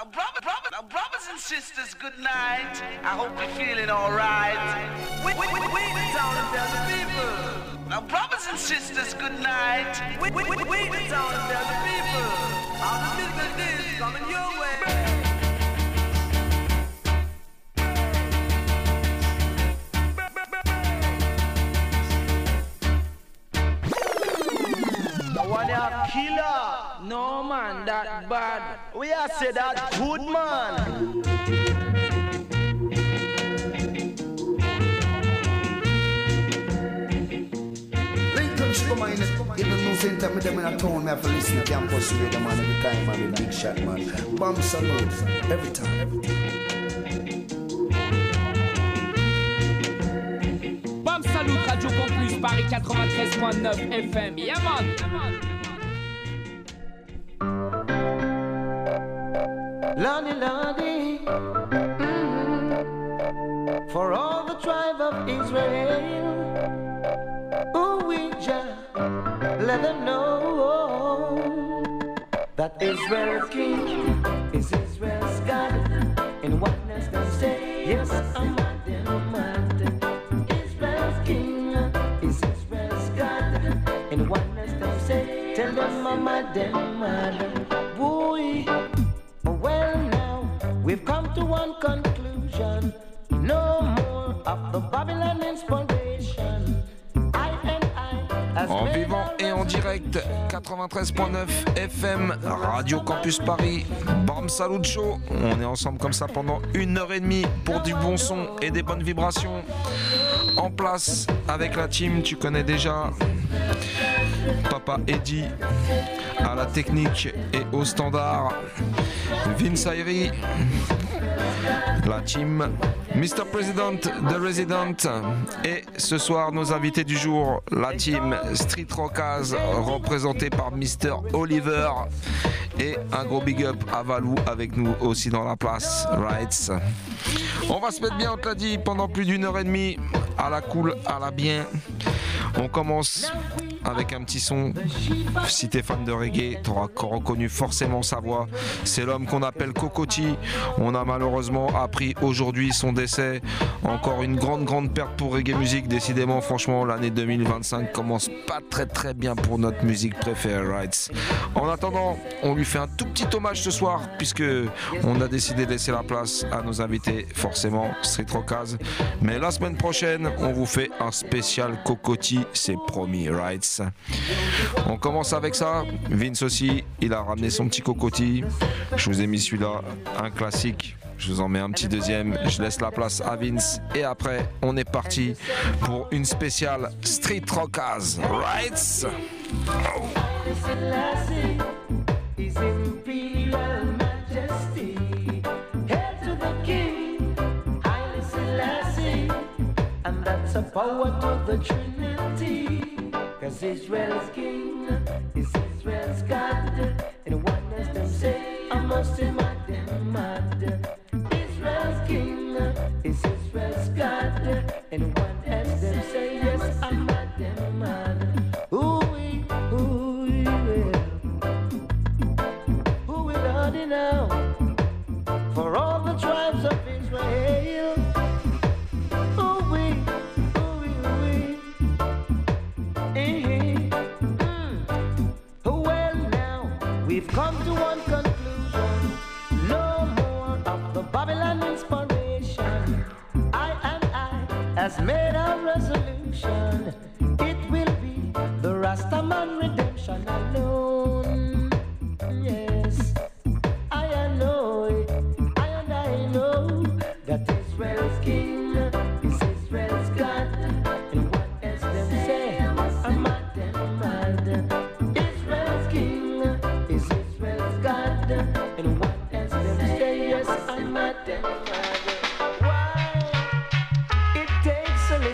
Brothers and sisters, good night. I hope you're feeling alright. We the town and tell the people. Now, brothers and sisters, good night. We the town and tell the people. All the little days coming your way. One a killer. No man, that bad. We a say that good man. Come on, even no same time with them in a town, me have to listen to campus radio, man, every time, man, with big shot, man. Bomb salute, every time. Bomb salute, Radio Campus, Paris 93.9 FM, yeah man. Lordy, Lordy, for all the tribe of Israel, ooh, we just let them know that Israel's king is Israel's God. In oneness they say, yes, I'm mad. Israel's king is Israel's God. In oneness they say, tell them I'm mad. Boy, well now, we've come to one conclusion. No more of the Babylon inspiration. En vivant et en direct, 93.9 FM, Radio Campus Paris, Bam Salut Show. On est ensemble comme ça pendant 1h30 pour du bon son et des bonnes vibrations. En place avec la team, tu connais déjà Papa Eddy à la technique et au standard, Vince Ayri, la team Mr. President, The Resident, et ce soir nos invités du jour, la team Street Rockaz représentée par Mr. Oliver, et un gros big up à Valou avec nous aussi dans la place, Rights. On va se mettre bien, on te l'a dit, pendant plus d'1h30, à la cool, à la bien. On commence avec un petit son. Si t'es fan de reggae, t'auras reconnu forcément sa voix. C'est l'homme qu'on appelle Kokoti. On a malheureusement appris aujourd'hui son décès. Encore une grande perte pour reggae music. Décidément, franchement, l'année 2025 commence pas très bien pour notre musique préférée, Rights. En attendant, on lui fait un tout petit hommage ce soir, puisque on a décidé de laisser la place à nos invités, forcément, Street Rockaz. Mais la semaine prochaine, on vous fait un spécial Kokoti, c'est promis, Rights. On commence avec ça. Vince aussi, il a ramené son petit Kokoti. Je vous ai mis celui-là, un classique. Je vous en mets un petit deuxième. Je laisse la place à Vince. Et après, on est parti pour une spéciale Street Rockaz. Rights. Cause Israel's king is Israel's God. And what does them say? I must be mad. Israel's king is Israel's God. And what does them say? Yes, I'm mad. Who will order now for all the tribes of Israel? We've come to one conclusion. No more of the Babylon inspiration. I has made a resolution. It will be the Rastaman redemption alone. Yes, I know it. I know that Israel's king is Israel's God. And what else them say? I'm mad. Israel's king is Israel's God. And what else them say? Yes, I'm mad. Why? It takes a little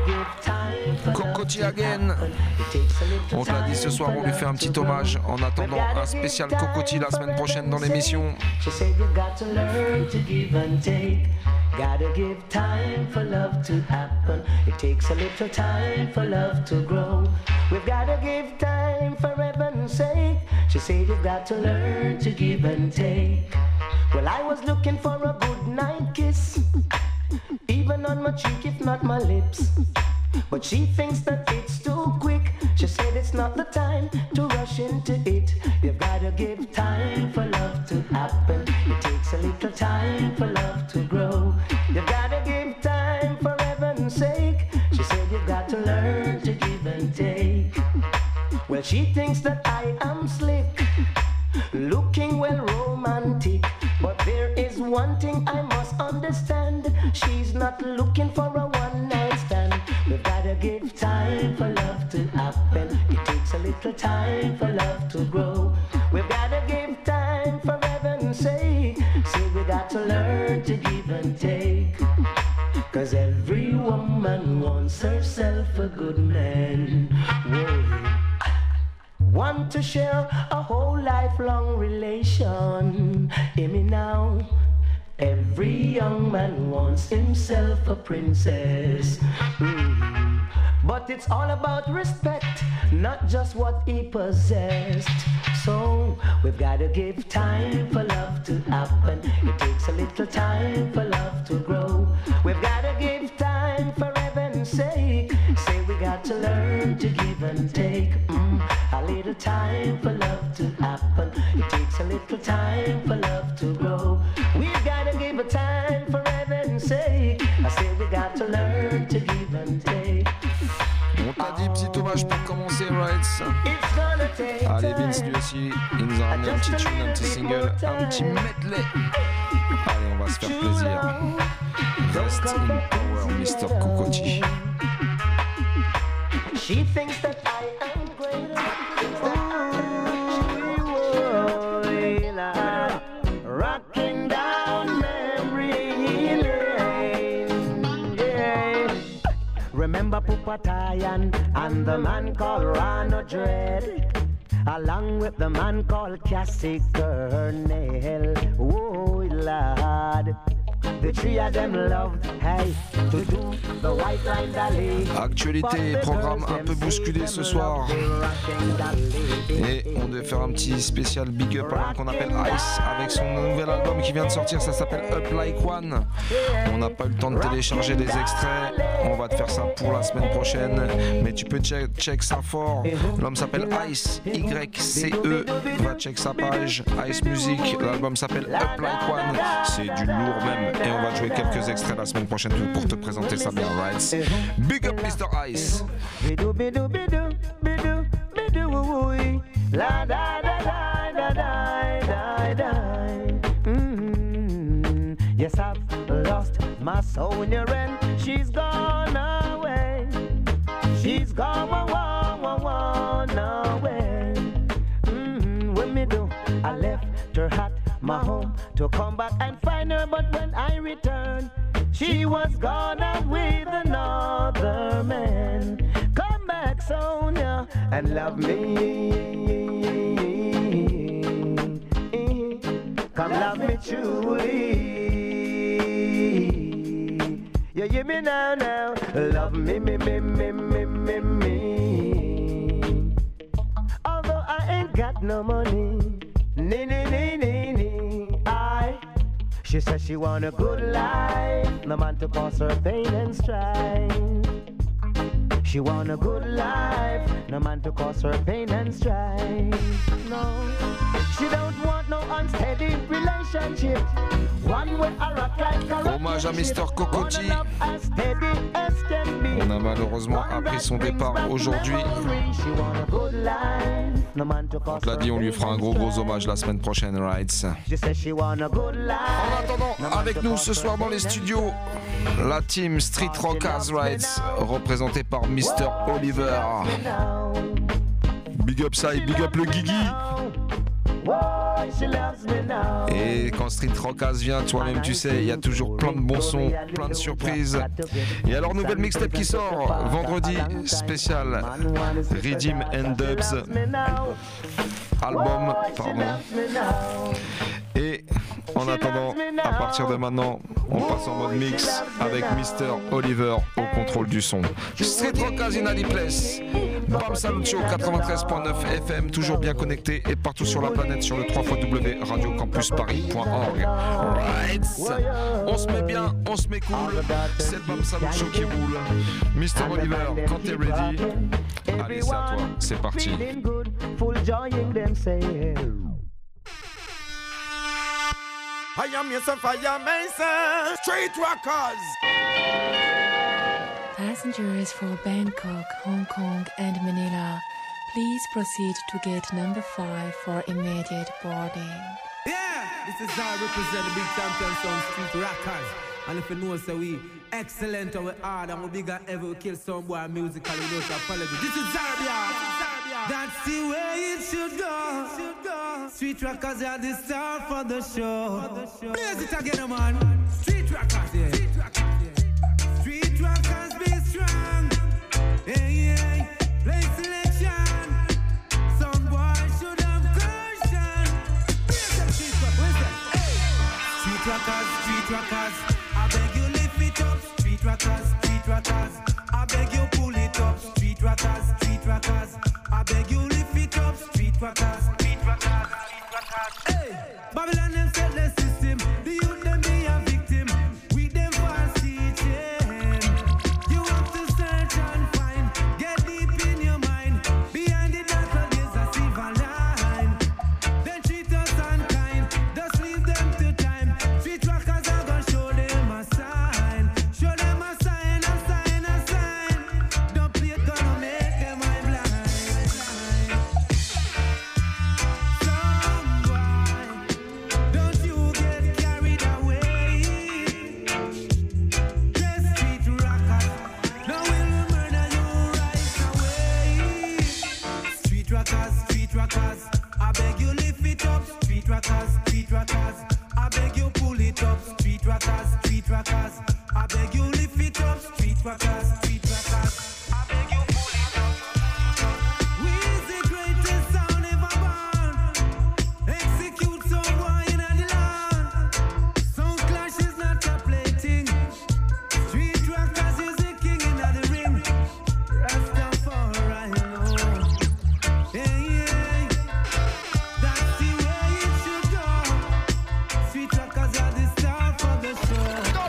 Cocotti again. On te l'a dit ce soir, on lui fait un petit hommage. En attendant un spécial Cocotti la semaine prochaine dans l'émission. Gotta give time for love to happen. It takes a little time for love to grow. We've gotta give time for heaven's sake. She said you've got to learn to give and take. Well, I was looking for a good night kiss, even on my cheek if not my lips. But she thinks that it's too quick. She said it's not the time to rush into it. You've gotta give time for love to happen. It takes a little time for love to grow. You've gotta give time for heaven's sake. She said you've got to learn to give and take. Well, she thinks that I am slick, looking well romantic. But there is one thing I must understand. She's not looking for a one-night stand. We've gotta give time for love to happen. It takes a little time for love to grow. We've gotta give time for heaven's sake. Say we got to learn to give and take. Cause every woman wants herself a good man. Whoa. Want to share a whole lifelong relation. Hear me now. Every young man wants himself a princess. But it's all about respect, not just what he possessed. So we've gotta give time for love to happen. It takes a little time for love to grow. We've gotta give time for heaven's sake. Say we got to learn to give and take. A little time for love to happen. It takes a little time for love to grow. We've gotta give a time for heaven's sake. I say we got to learn to give and take. On t'a dit petit hommage pour commencer, right? Allez, Vince lui aussi, il nous a ramené un petit tune, un petit single, un petit medley. Allez, on va se faire plaisir. Rest in power, Mr. Cocotti. She thinks that I am greater. Rocking down memory lane. Yeah. Remember Pupatayan and the man called Rano Dread, along with the man called Cassie Kernel. Oh lad, the three of them loved, hey, to do the white line dally. Actualité et programme un peu bousculé ce soir. Et on devait faire un petit spécial big up à l'homme qu'on appelle Ice avec son nouvel album qui vient de sortir, ça s'appelle Up Like One. On n'a pas eu le temps de télécharger les extraits, on va te faire ça pour la semaine prochaine, mais tu peux check ça fort. L'homme s'appelle Ice, Y-C-E, va check sa page, Ice Music, l'album s'appelle Up Like One, c'est du lourd même, et on va jouer quelques extraits la semaine prochaine pour te présenter ça bien, right? Big up Mr. Ice. La da da da da da da. Yes, I've lost my Sonia and she's gone away. She's gone away. When me do, I left her at my home to come back and find her, but when I returned, she was gone out with another man. Come back, Sonia, and love me. Come love me truly. You hear me now, love me. Although I ain't got no money, she says she want a good life, no man to cause her pain and strife. She want a good life, no man to cause her pain and strife. No, she don't want no unsteady relationship. One way I rock like a rocket. Hommage à Mr. Cocotti. On a malheureusement appris son départ aujourd'hui. On te l'a dit, on lui fera un gros hommage la semaine prochaine, right? En attendant, avec nous ce soir dans les studios, la team Street Rockers Rights, représentée par Mr. Oliver. Big up ça et big up le Guigui. Et quand Street Rockaz vient, toi-même tu sais, il y a toujours plein de bons sons, plein de surprises. Et alors, nouvelle mixtape qui sort vendredi, spécial Redeem and Dubs album, pardon. Et en attendant, à partir de maintenant, on passe en mode mix avec Mr. Oliver au contrôle du son. Street Rockaz in the place. Bam Salut Show 93.9 FM, toujours bien connecté et partout sur la planète sur le www.radiocampusparis.org. Right. On se met bien, on se met cool. C'est le Bam Salut Show qui roule. Mr. Oliver, quand t'es ready, allez, c'est à toi, c'est parti. I am your Fire Mason, Street Rockaz. Passengers for Bangkok, Hong Kong and Manila, please proceed to gate number 5 for immediate boarding. Yeah, this is how I represent the big champion sound Street Rockaz. And if you know so we excellent and we hard and we bigger ever we kill some boy musically without apology. This is Zarbia. That's the way it should go. Street Rockaz are the star for the show. Blaze it again, man. Street Rockaz, yeah. Street Rockaz be strong. Hey, hey, play selection. Some boy should have caution. Blaze up, Street Rockaz. Where's that? Hey. Street Rockaz. I beg you lift it up. Street Rockaz. I beg you pull it up. Street Rockaz. I beg you lift it up. Street Rockaz. Hey, Babylon them set the system. The youth them be a victim. We them fast teaching. You have to search and find. Get deep in your mind. Behind the dark there's a silver line. Then treat us unkind. Just leave them to time. Street Rockaz are gonna show them a sign. Show them a sign. Don't play it gonna make them eye blind. Street Rockaz, I beg you lift it up. Street Rockaz, I beg you pull it up. Street Rockaz, I beg you lift it up. Street Rockaz, I beg you pull it up. We is the greatest sound ever born. Execute someone in the land. Sound clash is not a plaything. Street Rockaz is the king in the ring. Rastafari, no. Hey, that's the way it should go. Street Rockaz are the star for the show.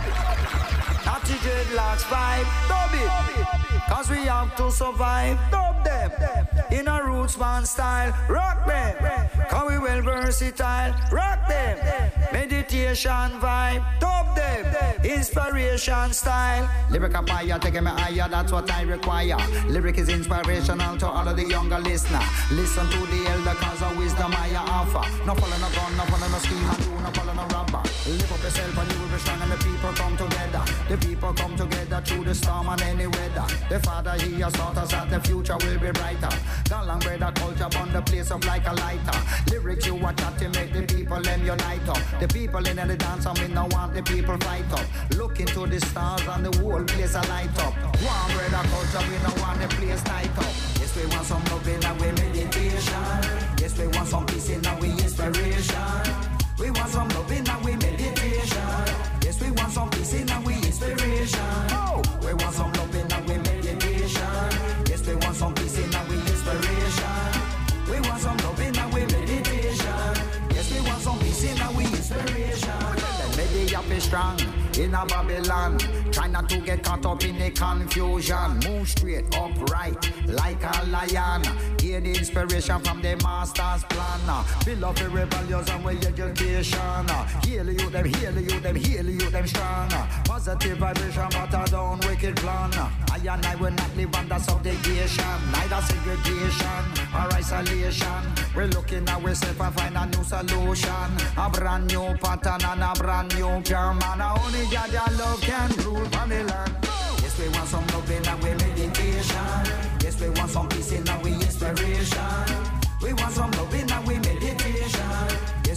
Natty dreadlocks vibe, dub it. Cause we have to survive, dub them. In a roots band style, rock them. Cause we well versatile, rock them. Meditation vibe, dub them. Inspiration style. Lyric fire, taking me higher, that's what I require. Lyric is inspirational to all of the younger listener. Listen to the elder cause of wisdom I offer. No follow no gun, no follow no scheme, and do no follow no rubber. Live up yourself and you will be strong and the people come together. The people come together through the storm and any weather. The Father he has taught us that the future will be brighter. Gone long brother culture on the place of like a lighter. Lyrics you watch out to make the people them unite up. The people in the dance and we no want the people fight up. Look into the stars and the whole place a light up. One brother culture we no want the place light up. Yes we want some love in our meditation. Yes we want some peace in our inspiration. We want some love in our meditation. Yes we want some peace in our inspiration. Oh, we want some love in our meditation. Yes we want some peace in our inspiration. We want some love in our meditation. Yes we want some peace in our inspiration. Maybe up is strong in a Babylon. Try not to get caught up in the confusion. Move straight upright like a lion. Gain inspiration from the master's plan. Build up the rebellions and with education. Heal you them strong. Positive vibration but a down wicked plan. I and I will not live under subjugation. Neither segregation or isolation. We're looking at ourselves and find a new solution. A brand new pattern and a brand new pure man. Only God and love can rule on the land. Yes, we want some love in our meditation. Yes, we want some peace in our inspiration. We want some love in our meditation.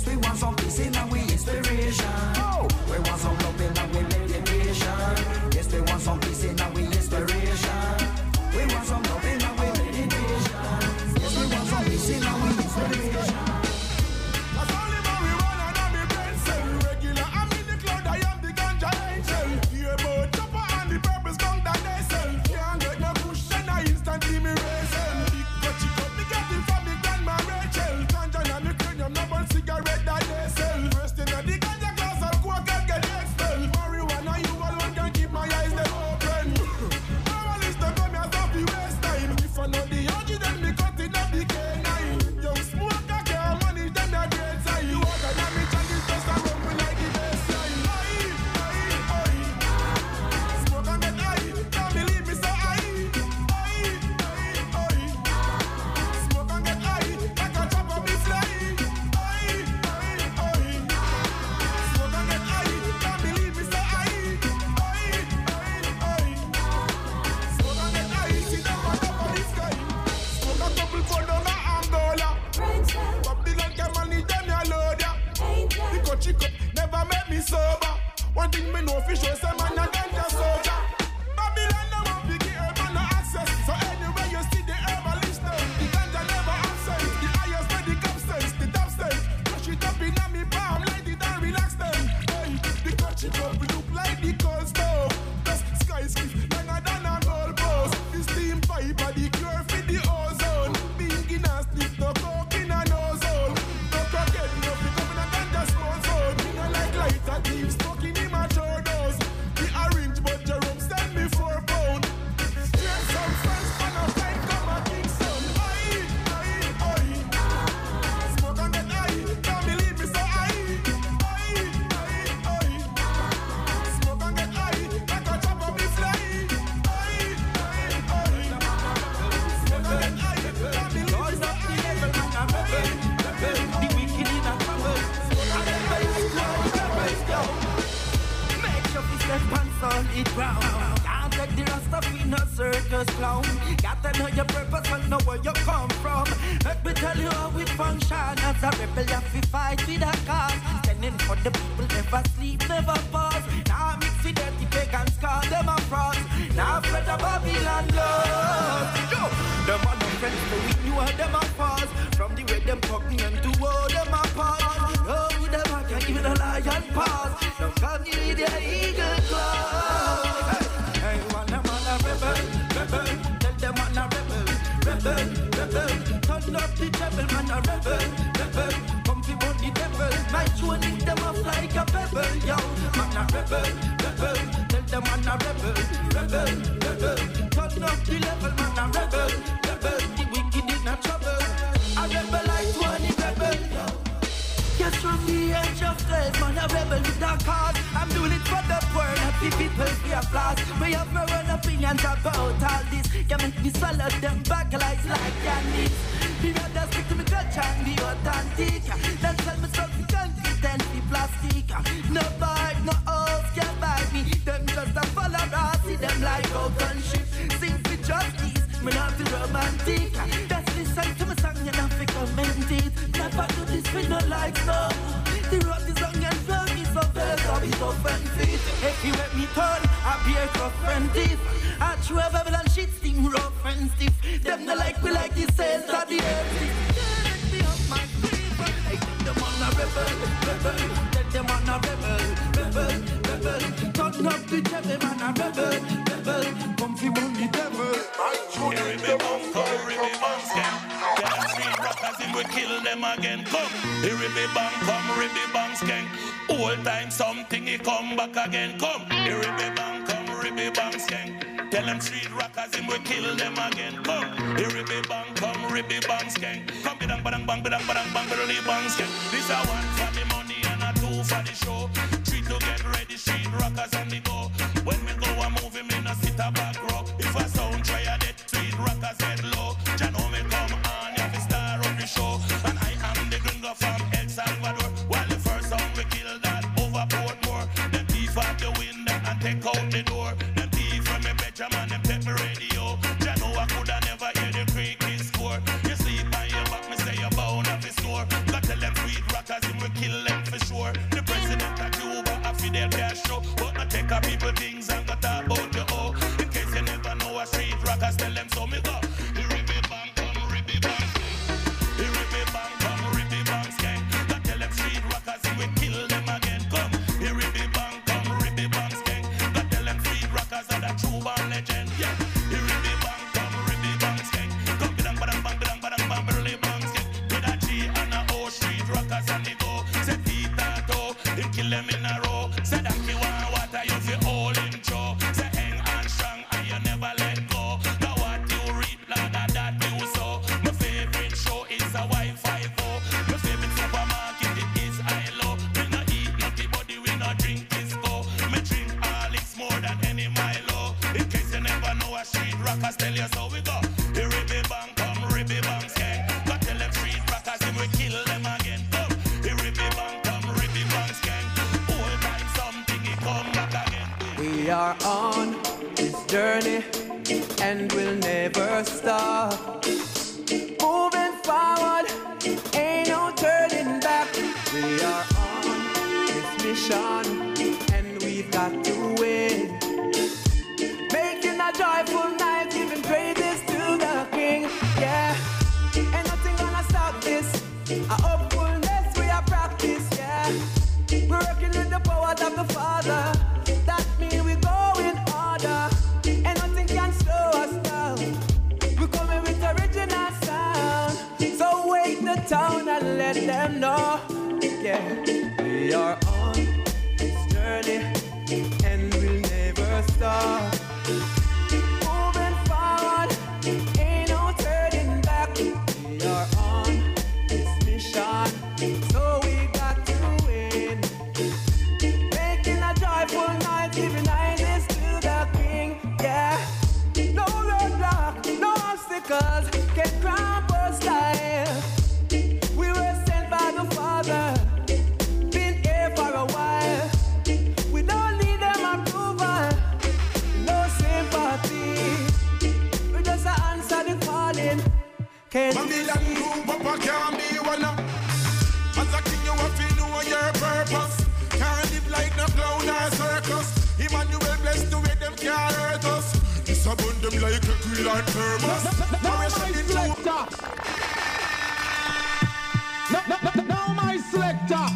solid ground. Can't take the rest of me no circus clown. Gotta know your purpose and know where you come from. Let me tell you how it function. As a rebel you have to fight with a cause. Standing for the people, never sleep, never pause. Now mix with dirty pagans, call them a fraud. Now spread the Babylon love. Yo, them are no friends, so we knew how them a pause. From the way them talking and to how them a pause. Oh, with them I can even a lion pause. Now come you with your eagle claws. Hey, man a rebel, rebel. Tell them man a rebel, rebel, rebel. Turn up the devil, man a rebel, rebel. Come fi burn the devil. My tuning them off like a pebble, yo. Man a rebel, rebel. Tell them man a rebel, rebel, rebel. Turn up the level, man a rebel, rebel. The wicked in a trouble. A rebel like 20 rebel, yo. Yes, from the edge of death, man, a rebel with a cause. I'm doing it for the poor, not the people for applause. We have my own opinions about all this. Can make me swallow them back like candies. The rather stick to me culture and be authentic. Don't tell me something concrete and be plastic. No vibe, no house can buy me. Them just a follow us, see them like open ship. Sing for justice, me not feel romantic. That's listen to my song, you not fi comment it. Never do this with no likes, no. The road is long and firm, it's so fast, I'll be so offensive. If you let me turn, I'll be a tough and thief. I chew a Babylon shit, steam rough and stiff. Them no like we like the sales of the earth. Let me up my creep. I tell them on a rebel, rebel. Tell them on a rebel, rebel, rebel. Turn up the devil, man a rebel, rebel. Come fi burn the devil. Here we be bum, come, here we bum, scam. Get them street rockers in, we kill them again. Come, here we be bang, come, here we bang, skank. All time something, he come back again. Come, here we be bang, come, here we bang, skank. Tell them street rockers in, we kill them again. Come, here we be bang, come, here we bang, skank. Come, bidang, badang, bang, bidang, badang, bang, really bang, skank. This a one for the money and a two for the show. Three to get ready, street rockers on the go. When we go a move him in a sit a back row. If a sound try a dead, street rockers head low. Jah know me come on, you have to star of the show. And I am the gringo from El Salvador. While the first song we kill that over Portmore. Them thief out the window and take out the door. Them thief from me Benjamin, them take me radio. Jah know I coulda never hear the cricket score. You sleep on your back, me say you're bound off the store. Got tell them street rockers, him we kill them for sure. The president of Cuba, a Fidel Castro. But not take a people things and got talk about the O. In case you never know a street rockers, tell them so me go. Here we be bang, come, ribby bang. Here we be bang, come, ribby bang, skank. Got tell them street rockers, him we kill them again. Come, here we be bang, come, ribby bang, skank. Got tell them street rockers are the true born legend. Yeah, here we be bang, come, ribby bang, skank. Come, bidang, badang, bang, bidang, badang, bang, really bang, skank. With a G and a O, street rockers and they go. Say Peter Toe, him kill them in a row. Say that you want water, you feel all in Joe. Say hang on strong and you never let go. Now what you reap, Lord, that you sow. My favorite show is a Wi-Fi 4. My favorite supermarket it is ILO. We no eat nutty body, we no drink Kisco. Me drink Alex more than any Milo. In case you never know a street rockers, tell you so we go. Here we be bang, come, ribby bang, skank. Got tell them street rockers, and we kill them again. Come, here we be bang, come, ribby bang, skank. All time something, he come back again. We are on this journey and we'll never stop. Moving forward, ain't no turning back. We are on this mission and we've got to win. Making a joyful night, giving praises to the King. Yeah, ain't nothing gonna stop this. Our hopefulness we are practice. Yeah, we're working with the powers of the Father. That means we go in order, and nothing can slow us down. We're coming with original sound, so wake the town and let them know. Yeah, we are on this journey and we'll never stop. Moving forward, ain't no turning back. We are on this mission, so we got to win. Making a joyful night, giving kindness to the King. Yeah, no roadblock, no obstacles can cramp our style. We were sent by the Father, been here for a while. We don't need them approval, Ken. Babylon group up, I can't be one of. As a king, you have to know your purpose. Can't live like no clown or circus. Emmanuel blessed the way them can't hurt us. This about them like a quill and thermos. Now my selector. Now my selector.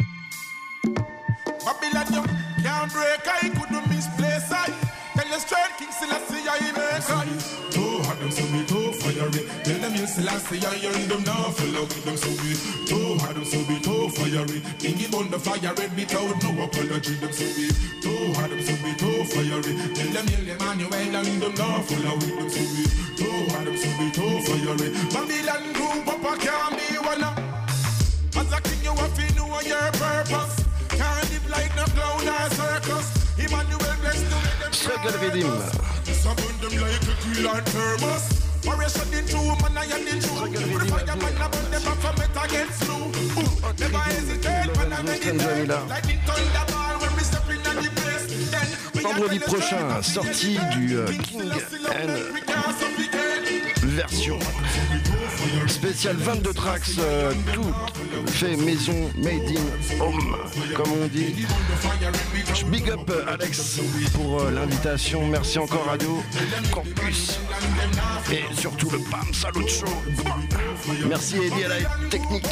Babylon, you can't break. I couldn't misplace I. Tell the strength, King Selassie, I make I. Too hard them so be too fiery. Tell them you Selassie, I earn them now. Follow with them so be too hard them so be too fiery. King give on the fire red without no apology. Them so be too hard them so be too fiery. Tell them you Emmanuel and them now. Follow with them so be too hard them so be too fiery. Babylon group up, I can't be one of. As a king, you have to know your purpose. Can't live like no clown or circus. Emmanuel blessed to make them Struggle Redeem. Some of them like a quill and thermos. Warriors in true, man I am in true. The fireman about them from it against blue. Never hesitate when I meditate. Lightning thunderball when we step in the place. Vendredi prochain, sortie du King N version spécial 22 tracks, tout fait maison, made in home, comme on dit. Je big up Alex pour l'invitation. Merci encore Radio Campus et surtout le Bam Salut Show. Merci Eddie à la technique.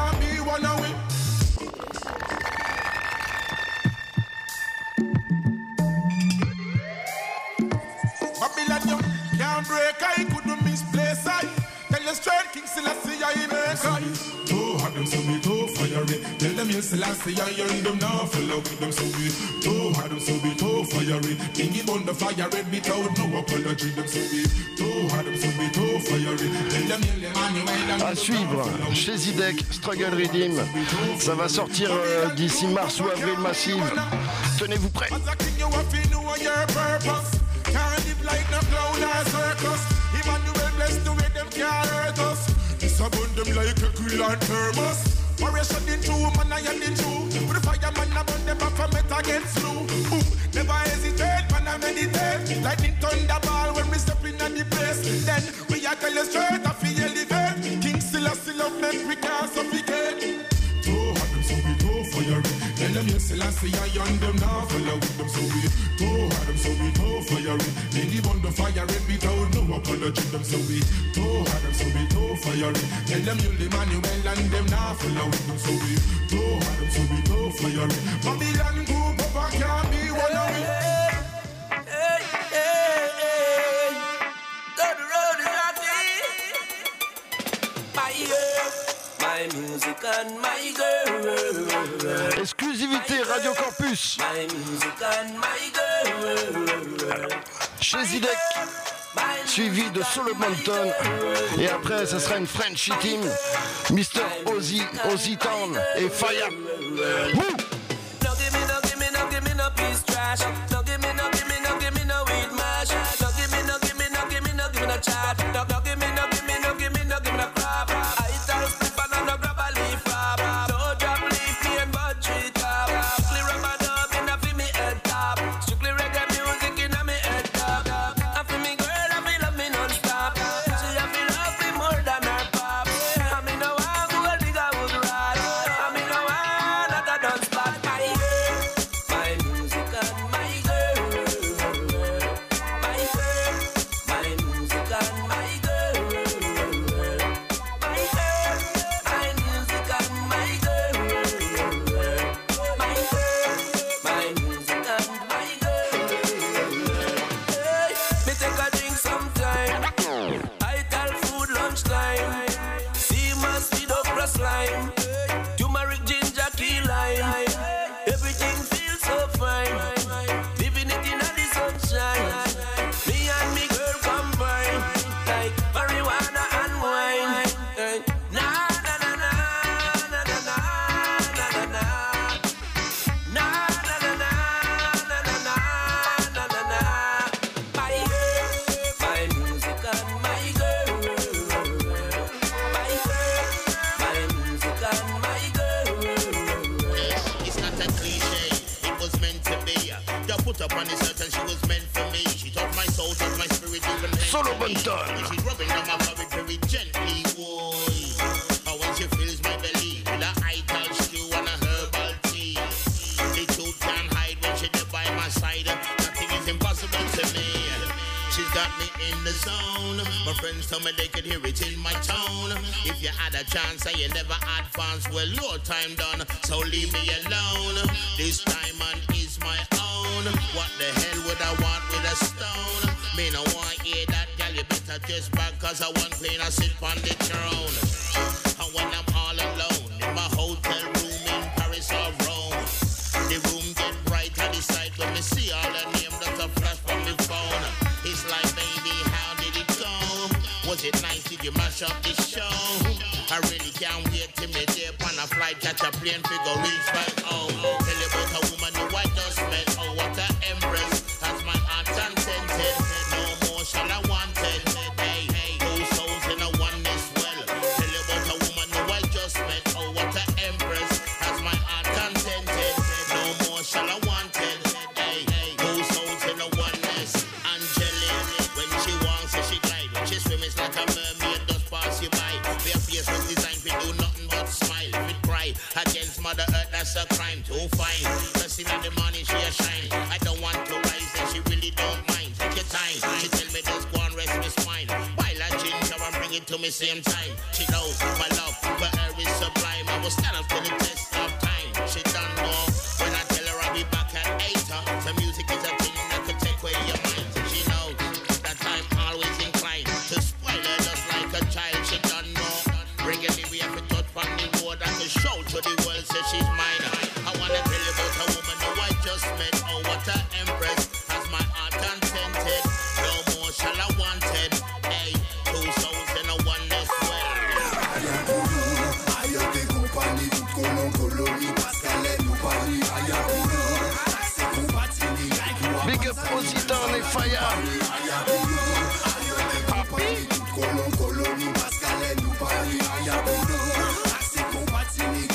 Babylon, you can't break. I couldn't misplace I. Tell the strength, King Selassie, I make I. Too hard them so be too fiery. Tell them you Selassie, I earn them now. Follow with them so be too hard them so be too fiery. King give on the fire red without no apology. Them so be too hard them so be too fiery. Tell them you Emmanuel. À suivre chez Zidek, Struggle Redeem. Ça va sortir d'ici mars ou avril massive. Tenez-vous prêts. Can't live like no clown or circus. Emmanuel blessed the way them can't hurt us. This about them like a quill and thermos. Warriors in true, man I am in true. With the fireman about them from it against blue. Never hesitate, man I meditate. Lightning thunderball when we step in the place. Then we are tell the straight of the elevate. King Selassie love make we can't suffocate. Too hard them so be too fiery. Tell them you Selassie I on them now. Follow with them so be too hard them so be too fiery. They live on the fire red without no apology. Them so be too hard them so be too fiery. Tell them you Emmanuel and them now. Follow with them so be too hard them so be too fiery. Babylon group up I can't be one of it. Hey, hey, hey. The road is my music and my girl. Exclusivité Radio Campus. My music and my girl. Chez Zidek, suivi de Solo Mountain. Et après, ce sera une French team. Mr. Ozzy, Ozzy Town et Fire. Woo! No give me no peace trash. No give me no weed mash. No give me no chat. No give me no crap. I tell people I'm no grab a leaf flap. No drop leaf me and bud tree top. Strictly rubber dub in a fi me head top. Strictly reggae music in a me head top. I fi me girl I fi love me non-stop. She a fi love me more than her pop. I me no one who a nigga would ride. I me no one that I don't spot. My music and my girl. My music and my when she's rubbing on my forehead very gently, boy. But when she fills my belly with a ital stew and a herbal tea, the truth can't hide when she's there by my side. Nothing is impossible to me. She's got me in the zone. My friends tell me they could hear it in my tone. If you had a chance and you never advance, well, your time done, so leave me alone. This diamond is my own. What the hell would I want with a stone? Me no want hear that, girl, you better just back, cause I want clean, I sit on the throne. And when I'm all alone in my hotel room in Paris or Rome, the room get bright at the sight when me see all the name that's a flash from my phone. It's like, baby, how did it go? Was it nice? Did you mash up the show? I really can't wait till me there on a flight, catch a plane, figure reach back home. Tell you about a woman who I just met. Oh, what an empress, that's my heart contented. No more shall I want it. Hey, hey, two souls in a oneness well. Tell you about a woman who I just met. Oh, what an empress, that's my heart contented. No more shall I want it. Hey, hey, two souls in a oneness. Angelic, when she walks, so she glide. When she swims like a mermaid, just pass you by. Their face was designed to do nothing but smile. If it cry against Mother Earth, that's a crime too fine. First in the morning, she a shine. I don't want to rise, and she really don't mind. Take your time. She tell me just go and rest me spine. While I ginger and bring it to me same time. She knows my love for her is sublime. I will stand up to the test of time. She don't know when I tell her I'll be back at 8. So music is a thing that could take away your mind. She knows that I'm always inclined to spoil her just like a child. She don't know. Bringing me we have to touch from the road and to show to the world say she's mine. I wanna tell you about a woman who I just met. Oh, what an empress, has my heart contented. No more shall I want it. Hey, two souls in a oneness well. Aïe, t'es compagnie, toute colon, colonie, parce qu'elle est nous Paris. Aïe, c'est compagnie, big up Posita on the fire. Papi, toute colon, colonie, parce qu'elle est nous Paris. Aïe, c'est compagnie,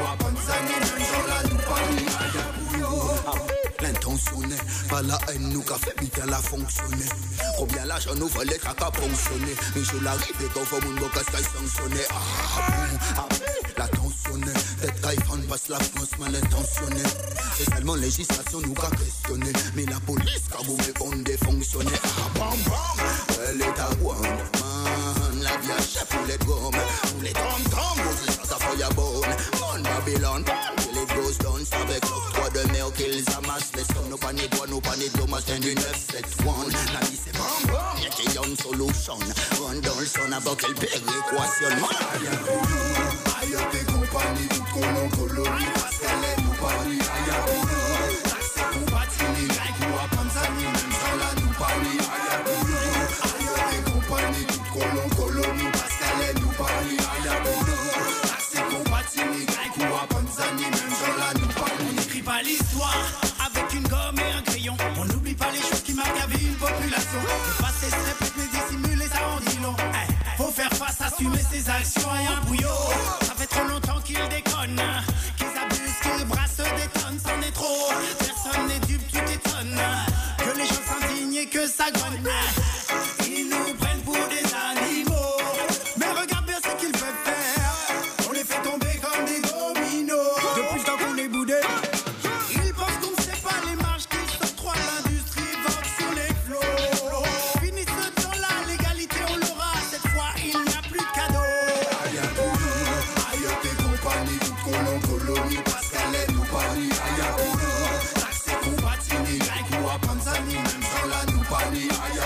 l'intentionnel, pas la haine nous qu'a fait vite la fonctionner. Combien l'argent nous fallait qu'à fonctionner. Mais je l'arrive et qu'on fait mon boc à ce qu'il sanctionné. L'attentionné, tête qu'aïfan passe la France mal intentionnée. C'est seulement législation nous qu'a questionné. Mais la police qu'a boumé qu'on défonctionné. Bam bam, elle est à Wonder Man. La vie à chef pour les gommes. Pour les tom-toms, vous êtes à Firebone. Mon Babylon, till it goes down. Avec l'octroi de mer qu'ils amassent. Les sommes nous paniques, nous paniques, nous machins du 971. La vie c'est bam bam, y'a qu'il y a une solution. Run dans le son avant qu'elle perd l'équation. Aïe, t'es compagnie, toute colon, colonie, parce qu'elle est nous Paris. Aïe, c'est compagnie, like ou à Panzani, même sans la nous Paris. Aïe, t'es compagnie, toute colon, colonie, parce qu'elle est nous Paris. Aïe, c'est compagnie, like ou à Panzani, même sans la nous Paris. On n'écrit pas l'histoire avec une gomme et un crayon. On n'oublie pas les choses qui marquent la vie d'une population. Le passé se répète mais dissimuler ça en dit long. Faut faire face, assumer ses actions et un bouillot. Ça fait trop longtemps qu'ils déconnent, qu'ils abusent, qu'ils brassent des tonnes, c'en est trop. Personne n'est dupe, tu t'étonnes que les gens s'indignent et que ça grogne. Ils nous prennent pour des animaux, mais regarde bien ce qu'ils peuvent faire. On les fait tomber comme des dominos. Depuis le temps qu'on est boudés, ils pensent qu'on ne sait pas les marges qu'ils s'octroient. L'industrie vente sur les flots. Finissent ce temps-là, l'égalité on l'aura. Cette fois il n'y a plus de cadeaux. Aïe, t'es compagnie, toute colon, colonie, parce qu'elle est nous Paris. Aïe, c'est compagnie, like ou à Panzani, même sans la nous Paris. Aïe,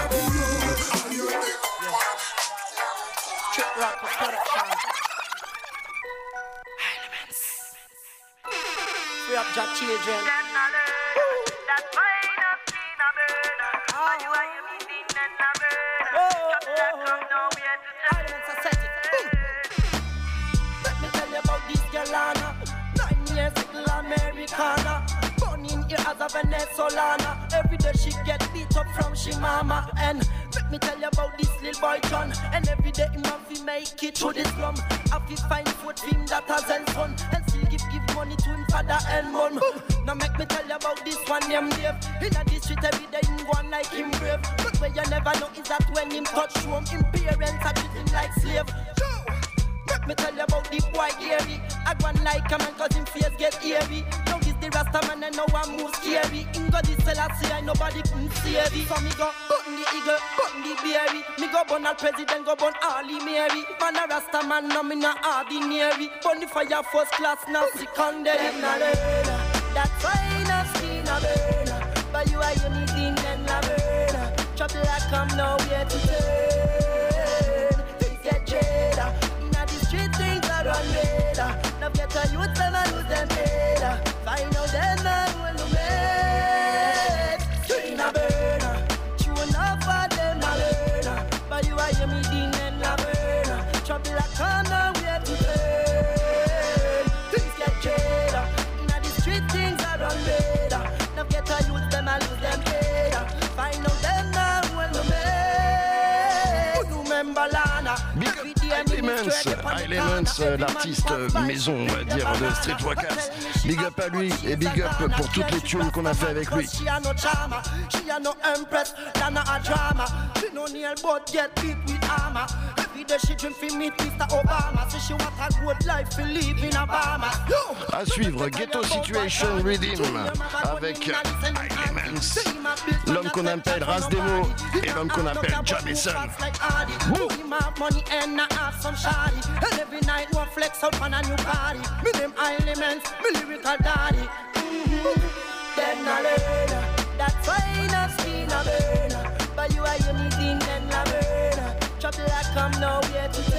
Trip Rock Production. Free up your children. Let me tell you about this girl, Anna. 9 years little Americana. Born in here as a Venezuelana. Every day she get beat up from she mama. And let me tell you about this little boy John. And every day him have to make it through the slum. Have to find food for him that has and son. And still give money money to him father and mom. Now make me tell you about this one named Dave. In the street every day him go on like him brave. But what you never know is that when him touch home, him parents are treat him like slave. Make me tell you about the boy Gary. I go on like a man cause him face get eerie. Now this the Rasta man and now I move scary. Him go this Selassie and nobody can save it. So me go button the eagle, button the berry. Me go burn all president, go burn Ali Mary. Man a Rasta man, no me not ordinary. Burn the fire first class, now secondary. Them na learner, that fine of skin a burner. But you are anything then la burner. Trouble I come nowhere to turn. Things get cheddar. Inna the street things are run better. Now get a youth and I lose them better. Find out them and will make. Street a burner. True enough for them a learner. But you are anything then la burner. Trouble I come nowhere to turn. Things get cheddar. Inna the street things are run better. Now get a youth them and lose them better. Find out them now will make. Remember Lana. Elements, l'artiste maison, on va dire, de Street Rockers. Big up à lui et big up pour toutes les tunes qu'on a fait avec lui. À suivre, Ghetto Situation Rhythm avec Elements, l'homme qu'on appelle Ras Demo et l'homme qu'on appelle Jamison. And every night one flex out on a new party. Me name Elements, me lyrical daddy. Then I learn that fine of skin a burner. But you are anything then I learn. Trouble I come nowhere to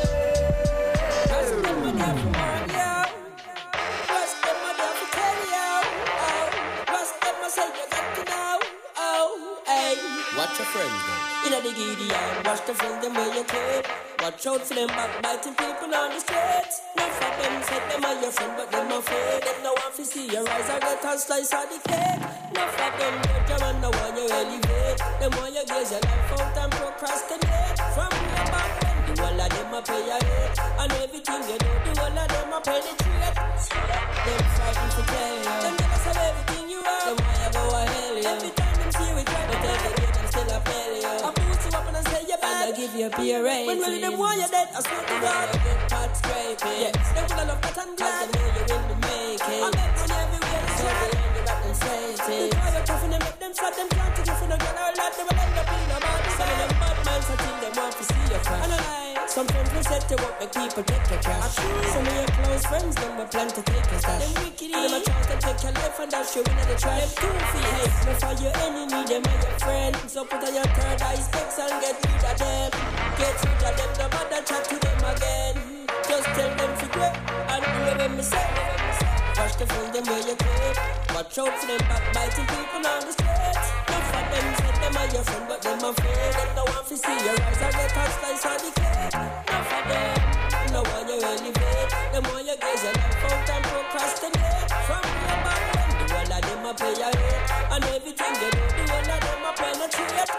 turn. What's the money for one, yo? What's the money for 10, yo? Oh, what's the money say you got to know? Oh, hey. Watch your friends, though. In a Gideon, watch the friends them where you keep. Watch out for them backbiting people on the streets. Enough of them said them are your friend, but them afraid. Them no want to see your eyes, I get a slice of the cake. Enough of them judge you and no one you elevate. Them want you gaze your life out and procrastinate. From your back when the whole of them a pay your rate. And everything you do, the whole of them a penetrate. Them fighting for play. Them jealous of everything you are. Them want you go a hell, yeah. Every time them see we try, but every day them still a failure. I boost you up and I say you're bad. I give you a beer rating. When really them want you dead, I swear to God. You get part scraping. Yes, they would have loved that and glad. Cause they know you in the making. I bet when everywhere they try. So they end up and say it. They try your tough and they make them shot them trying to give you no girl or lad. They will end up in a bad. Some of them bad minds until they want to see you crash. And I lie. Some friends will set you up, make people take your cash. Some of your close friends, them will plan to take your stash. Them wicked, them a try to take your life and dash you in the trash. Them 2 feet, hey, no for your enemy, them are your friends. So put on your third eye specs and get rid of them. Get rid of them, no matter chat to them again. Just tell them to quit and do what me say. Watch the friends, them where you keep. Watch out for them backbiting people on the streets. Enough of them said them are your friend, but them afraid. Them no want to see your eyes and get a slice of the cake. Enough of them, no one you elevate. Them want you gaze your life out and procrastinate. From your back when the whole of them a pay your rate. And everything you do, the whole of them a penetrate.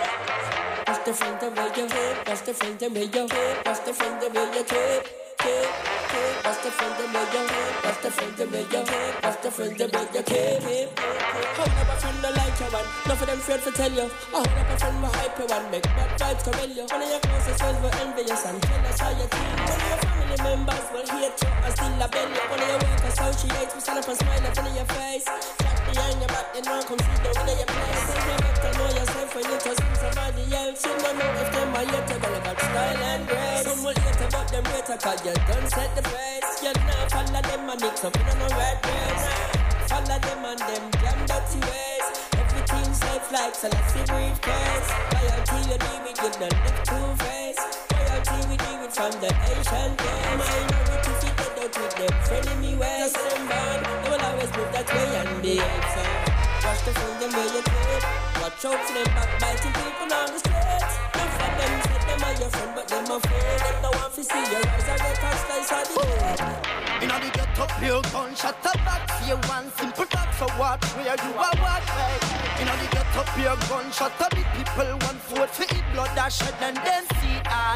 Watch the friend them where you keep. Watch the friend them where you keep. Watch the friend them where you keep. Watch the friend them where you keep. Watch the friend them where you keep. Watch the friend them where you keep. Hold up a friend that like you one. Enough of them afraid to tell you. Hold up a friend will hype you one. Make bad vibes correl you. One of your closest friends will envious and jealous how you feel. One of your family members will hate you and still label you. One of your work associates will stand up and smile up in your face. Chat behind your back, they don't come see the way you play. So you better know yourself when you trust somebody else. You don't know if them are yet to go about style and grace. Some will hate about them later cause you don't set the pace. You now follow them and mix up in a red race. Follow them and them damn dirty ways. Everything safe like Selassie briefcase. Loyalty you deal with, you don't live two-face. Loyalty we deal with from the Asian days. Minority fitted out with them frenemy ways. Them born, they will always move that way and behave so. Watch the friends them where you keep. Watch out for them backbiting people on the streets. Enough of them said them are your friend, but them afraid. Them no want to see your eyes and get a slice of the cake. Inna the get up your gunshot a back. See one simple fact, so watch where you are what way. Inna the get up your gunshot a big people 1/4 for eat blood that shed and then see eye.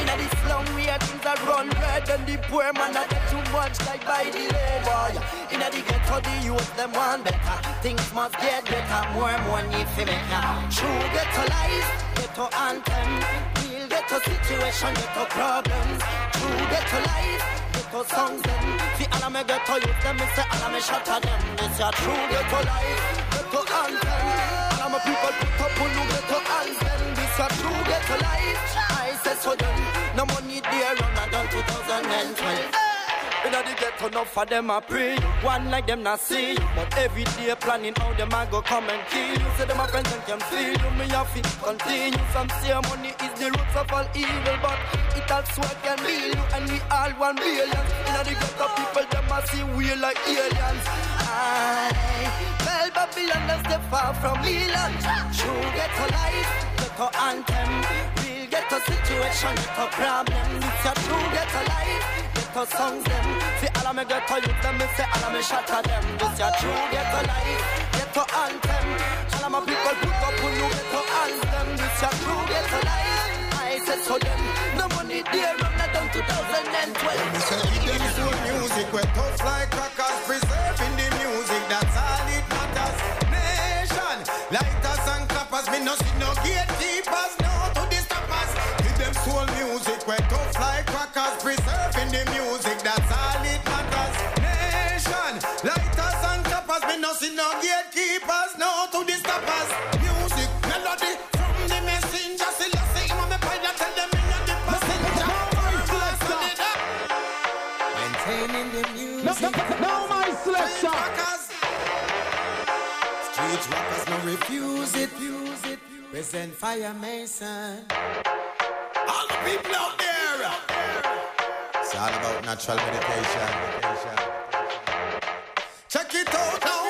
Inna the slum where things are run red, and the poor man a get too much like by the lead, boy. Inna the ghetto the youth them want better. Things must get better, more money fi make ya. True ghetto life, ghetto anthem. Real ghetto situation, ghetto problems. True ghetto life, ghetto songs them. Fi all of me ghetto youth them, me say all of me shatter them. This a true ghetto life, ghetto anthem. All of my people put up on ghetto anthem. This a true ghetto life. I say so them, no money there run a down 2012. Inna the ghetto, enough for them a pray. One like them not see you, but every day planning how them a go come and kill you. Say them a friends and can feel you. Me have to continue. Some say money is the roots of all evil, but it also can heal you. And we all 1 billion. Inna the ghetto, people them a see we like aliens. Well, Babylon is the far from Milan. True ghetto life, ghetto anthem. Real ghetto situation, ghetto problem. It's a true ghetto life. Ghetto songs them, see all of me ghetto youth them, me say all of me shatter them. This your true ghetto life, ghetto anthem. All of my people put up on you ghetto anthem. This your true ghetto life. I said so them, no money there, run that down 2012. Me say them soul music, we tough like crackers, preserving the music, that's all it matters. Nation, lighters and clappers, me no see no gatekeepers, no to the stoppers. Give them soul music, we tough like crackers, preserving the music, that's all it matters. Nation, lighters and clappers, me no see no gatekeepers, no to the stoppers. Music, melody, from the messenger, still I say him on me pilot, tell them me not the passenger. Maintaining the music. No, my selection. Street rockers no refuse it. Present Fire Mason. All the people out there. It's all about natural meditation. Check it out now.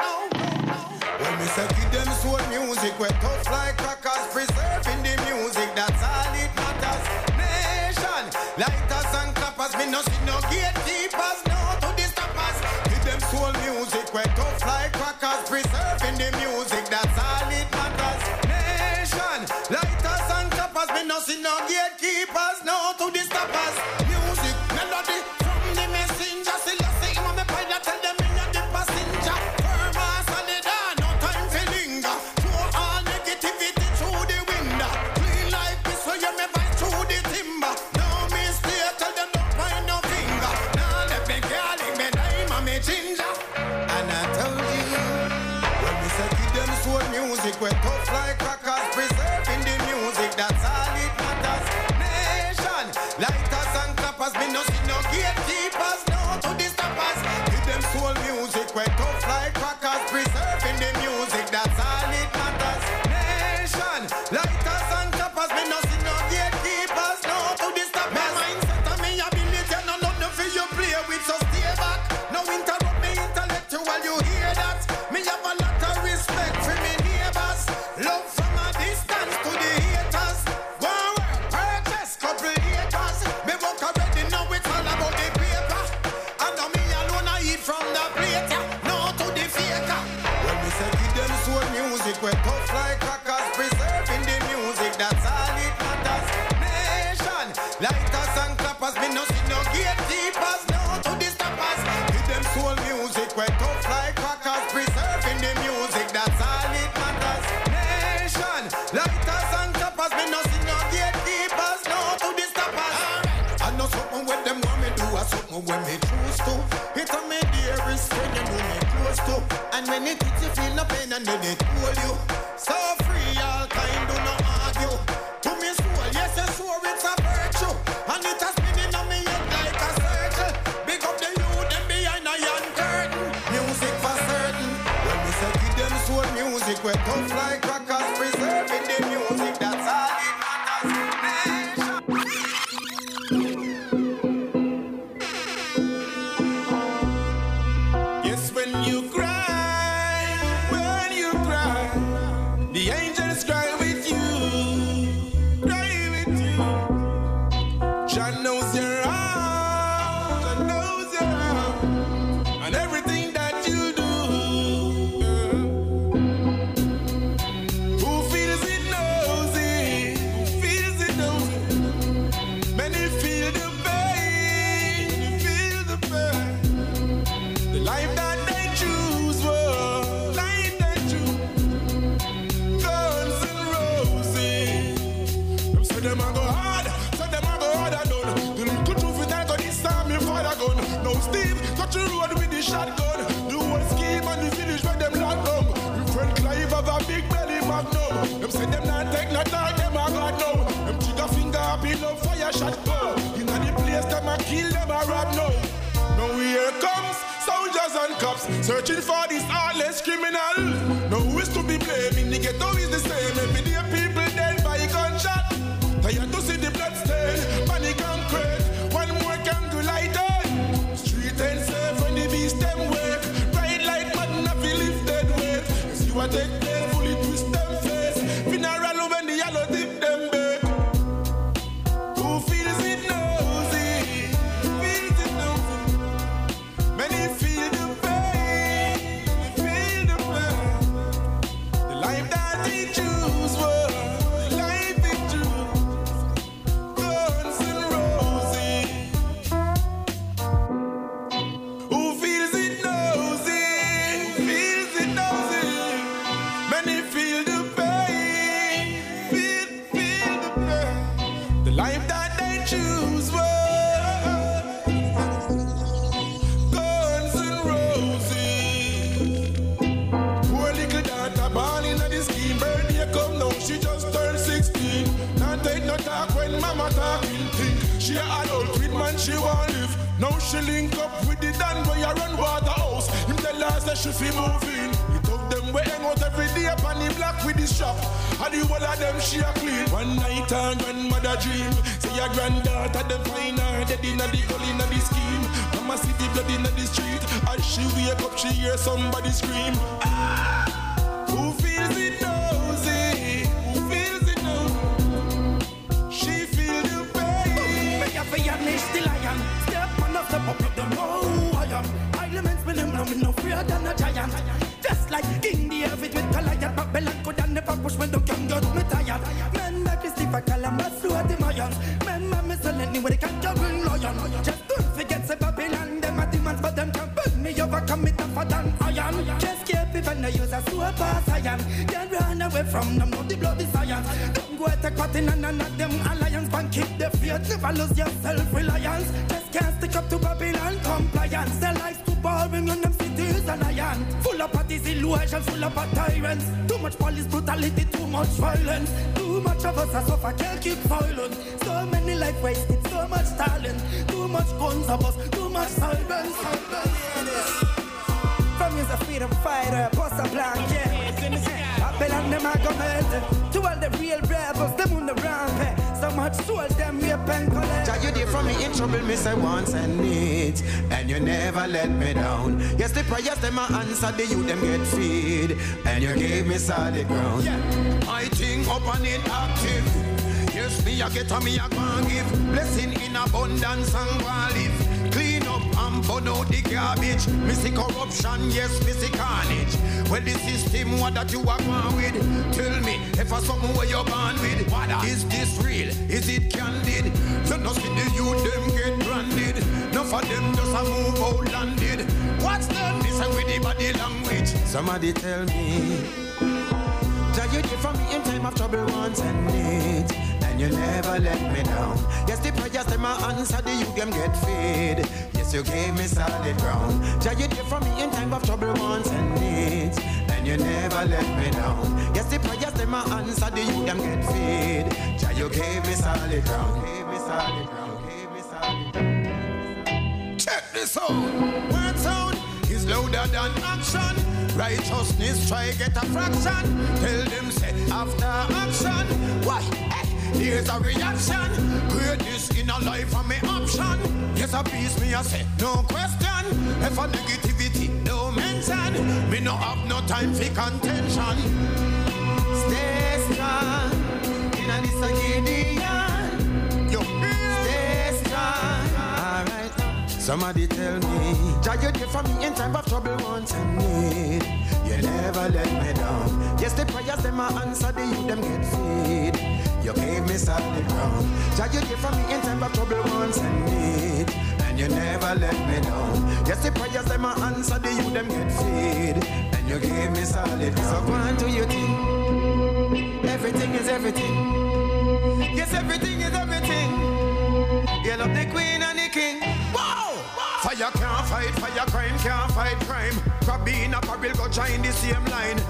When me say give them soul music, we tough like crackers, preserving the music, that's all it matters. Nation, lighters and clappers, me no see no gatekeepers, no to the stoppers. Give them soul music, we tough like crackers, preserving the music, that's all it matters. Nation, lighters and clappers, me no see no gatekeepers, no to the stoppers. Music, melody, from the messenger, still I say him on me pilot, tell them me not the passenger. Firm and solid, no time for linger. Throw all negativity through the window. Clean like this, so you me fight through the timber. No mistake, tell them don't point no finger. Now let me call it, me name and me ginger. And I told you, when we say give them soul music, we tough like crackers, preserving the music, that's all it matters. Nation, lighters and clappers, me no see no gatekeepers, no to the stoppers. Give them soul music, we tough like crackers, preserving the music, that's all it matters. Nation, lighters and clappers, me no see no gatekeepers, no to the stoppers. My mindset and me ability, no nothing for you play with, so stay back. No interrupt me intellectual, you hear that? Me have a lot of respect for me neighbors. Love from a distance to the haters. One work, purchase, couple haters. Me work already, now it's all about the paper. And now me alone I eat from the plate. No to the faker. When we say give them soul music, we tough like crackers, preserving the music, that's all it matters. Nation, lighters and clappers, me no see no gatekeepers, no to the stoppers. Give them soul music, we tough like crackers, preserving the music, that's all it matters. Nation, lighters and clappers, me no see no gatekeepers, no to the stoppers. I know something when them want me do, or something when me choose to. It's a me dearest friend, you know me close to. And when it hits you feel no pain and then it hold you. So free all time, do not argue. To me soul, yes, I swore it's a virtue. And it has been in on me head like a circle. Big up the youth, them behind a iron curtain. Music for certain. When we say give them soul music, we're tough like crackers, preserving the music, that's all it matters. Yes, when you cry, the love fire shot go. In the place them a kill them a rob now. Now here comes soldiers and cops searching for this heartless criminal. No who is to be blamed, in the ghetto is the same. Every day people dead by gunshot. Tired to see the blood stain, panic and crate. One more candle lighted. Street ain't safe when the beast them wake. Bright light man not feel lift dead weight. See what take place, fully twist them face. Funeral when the yellow dip them back. Who feels it knows it. Feels it knows it. Many feel the pain. Feel the pain. The life that they choose was the life they choose. Guns and roses. Who feels it knows it. Feels it knows it. Many feel the pain. Feel the pain. The life that they choose was guns and roses. Poor little daughter born in the scheme. Birthday come now, she just turned 16. Not take no talk when mama talking think. She a adult with man she want live. Now she link up with the Dan boy a run water house. Him tell her say she fi move in. He took them we hang out every day upon the block with the shop. And the whole of them she a clean. One night her grandmother dream. Say your granddaughter them find her dead inna the gully inna the scheme. Mama see the blood inna the street. As she wake up she hear somebody scream. Ah! Who feels it knows it. Who feels it knows. She feel the pain. Me a fi unleash the lion. Step on up, step up, them know who I am. Elements with them, me no fear than a giant. Just like King David with Goliath, Babylon could never push when they can get me tired. Men make me stiff a calamus through the mayan. Men make me selling with the conquering lion. Just don't forget the Babylon, them are demons, but them can burn me over, come me tougher than iron. Just keep it when I use a super science. Can't run away from them, not the bloody science. Don't go attack party and not them alliance. But keep the faith, never lose your self-reliance. Just can't stick up to Babylon compliance. Their lives too boring and them cities and iron. Full of parties, illusion, full of tyrants. Too much police brutality, too much violence. Too much of us are suffer, can't keep silent. So many life wasted, so much talent. Too much guns of us, too much silence. From is a freedom fighter, post a blank, yeah. Babylon them are gonna to all the real rebels, them on the rampage. So much soul, them rape and collect. Jah, you there for me in trouble, me say once and needs, and you never let me down. Yes, the prayers them I answer, the you them get feed, and you gave me solid ground. My thing up and inactive. Yes, me I get on me I can give blessing in abundance and go live. Clean up and burn out the garbage. Me see corruption, yes, me see carnage. Well, the system, what that you are going with? Tell me, if I something where you're born with, what is this real? Is it candid? You know see the youth, them get branded. Enough of them just a move out landed. What's them? This is with the body language. Somebody tell me, Jah, you there for me in time of trouble once and needs, and you never let me down. Yes, the prayers them I answer, the you them get fed. Yes, you gave me solid ground. Jah, you there for me in time of trouble once and needs, and you never let me down. Yes, the prayers them I answer, the you them get fed. Jah, you gave me solid ground. Gave me solid ground. Gave me solid ground. Check this out. Word sound is louder than action. Righteousness try get a fraction. Tell them say after action. Why? Here's a reaction. Greatness in a life and me option. Yes, a piece me I say, no question. If a negativity, no mention. Me no have no time for contention. Stay strong. In a this a Gideon. Yo, stay strong. Alright. Somebody tell me, Jah, you there for me in time of trouble once and need. You never let me down. Yes, the prayers them I answer, the you them get feed. You gave me solid ground. Jah, you there for me in time of trouble once and need, and you never let me down. Yes, the prayers them I answer, the you them get feed, and you gave me solid ground. So go on to your thing. Everything is everything. Yes, everything is everything. You love the queen and the king. Wow! Fire can't fight, fire crime can't fight crime. Crabby in a barrel go join the same line. We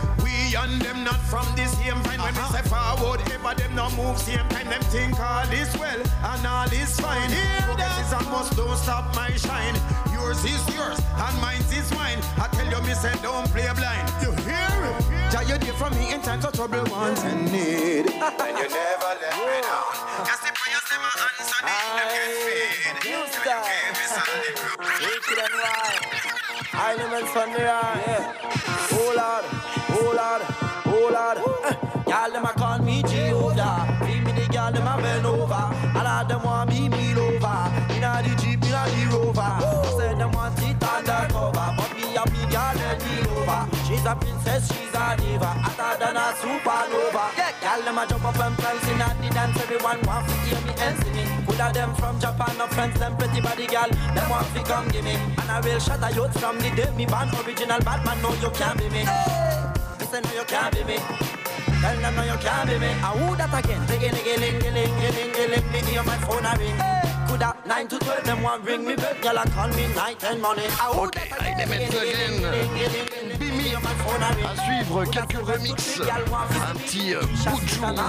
we and them not from the same time. When we say forward, ever them not move same time. Them think all is well and all is fine. Progress is a must, don't stop my shine. Yours is yours and mine is mine. I tell you, me say don't play blind. You hear it? Jah, you there for me in times of trouble, wants and need, and you never let me down. Just the prayers them a answer, them get feed. You gave me solid ground. Wicked and wild. Elements from the eye. Oh Lord, oh Lord, oh Lord. Y'all them a call me Jehovah. Give me the girl them a bend over. All of them want me over. Inna the Jeep, inna the Rover. Say them want it undercover, but me a big girl and me over. She's a princess, she's a diva, hotter than a supernova. Yeah, girl them a jump up and prance inna the dance. Everyone want to hear me and see me. Could of them from Japan, no friends, them pretty body girl. Them want to come give me, and I will shut a youth from the day me born. Original bad man, no you can't be me. Listen, no you can't be me. Tell them no you can't be me. I who that again? Ling, me hear my phone a ring. Coulda 9 to 12 them want ring me, but girl I call me night and morning. I who that again? À suivre quelques remixes, un petit bout de jour.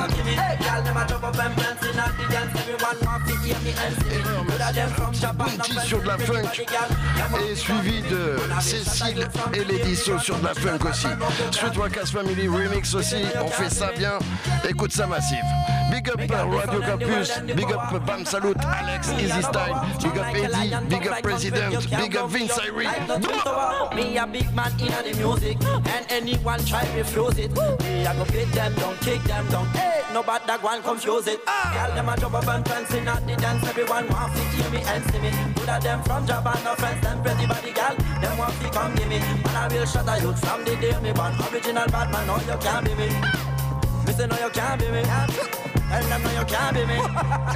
Bounty sur de la funk et suivi de Cécile et Lady So sur de la funk aussi. Street Rockers Family Remix aussi, on fait ça bien. Écoute ça massif. Big up Radio Campus, big up Bam Salut, Alex, Easy Style, big up Eddie, big up President, big up Vince Irie. Me a big man in the music, and anyone try to refuse it. Me a go beat them down, kick them down. Hey, nobody that go and confuse it. Girl them a jump up and prance in at the dance. Everyone want to hear me and see me. Good of them from Japan, no friends, them pretty body girl. Them want to come give me, and I will shut a youth from the day me born. Original bad man, no you can't be me. Me say no you can't be me. Tell them no you can't be me. You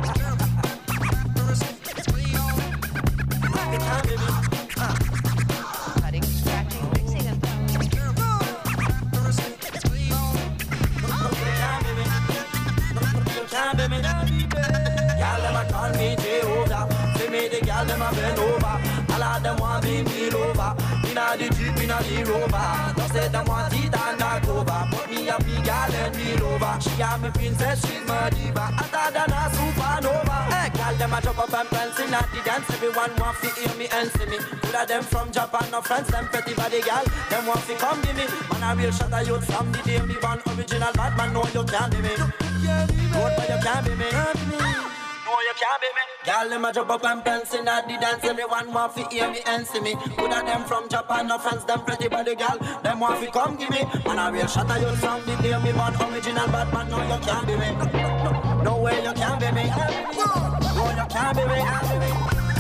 can't be me. Y'all them a call me Jehovah. Say me the y'all them a bend over. All of them want me over. Inna the Jeep, inna the Rover. Don't say them want it undercover, but me a big girl and me over. She a me princess, she's my diva, hotter than a supernova. Hey, y'all them a jump up and prance inna the dance. Everyone want to hear me and see me. Good of them from Japan, no friends, them pretty body girl. Them want to come give me. Man I will shut a youth from the day me born. Original bad man, no you can't be me. Road but you can't be me. No you can't be me. Girl them a jump up and prance inna the dance. Everyone want to hear me and see me. Good of them from Japan, no friends, them pretty body girl. Them want to come give me. Man I will shut a youth from the day me born. Original bad man, no you can't be me. No way you can't be me. No you can't be me.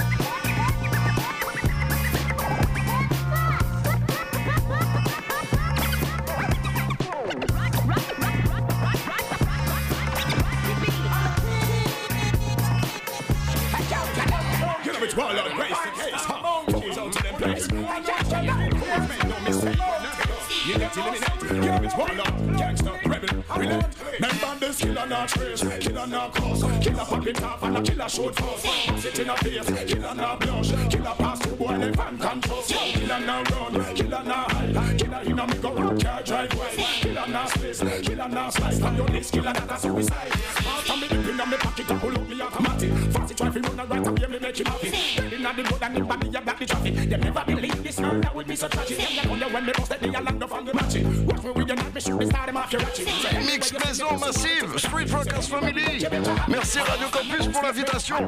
Which wall on race the case, monkeys out to them place. No mistake, you get eliminated. Yeah, which wall on gangster, rebel, relent. Remember this killer not trace, killer not cause, killer pop it off and a killer shoot force. Sit in a face, killer not blush, killer pass to boy they fan control. Killer not run, killer not hide, killer in a me go rock car drive way. Killer not space, killer not slice. From your list, killer not a suicide. After me dip in me pocket, I pull up me automatic. Fancy try to run a right up here, me make him happy. Dead inna the blood and the body, you got the traffic. They never believe this murder would be so tragic. Them you when me bust the land up on the match. Watch me with your knife, me shoot me start them off your ratchet. Mix maison massive, Street Rockers Family. Merci Radio Campus pour l'invitation.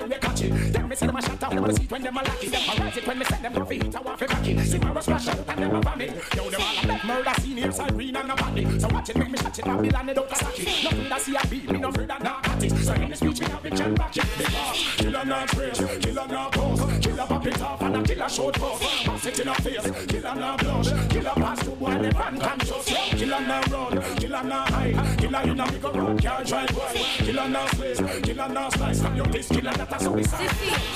Killer not trace, killer not pose, killer pop it off and a killer short force. Pass it in a face, killer not blush, killer pass to boy the fan conscious. Killer not run, killer not hide, killer in a big road car drive boy. Killer not space, killer not slice. From your this killer that a suicide.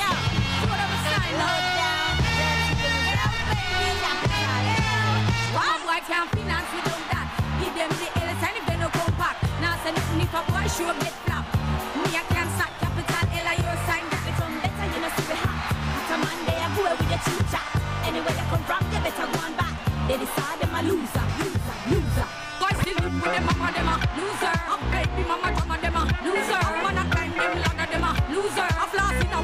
One boy can't finance without that. Give them the L's and if they no come back. Now say nothing if a boy show get flap. Me I can't sack capital L and your sign that become better, you know see the hat. It's a man they a go with the teacher. Anywhere they come from, they better go on back. They decide them a loser.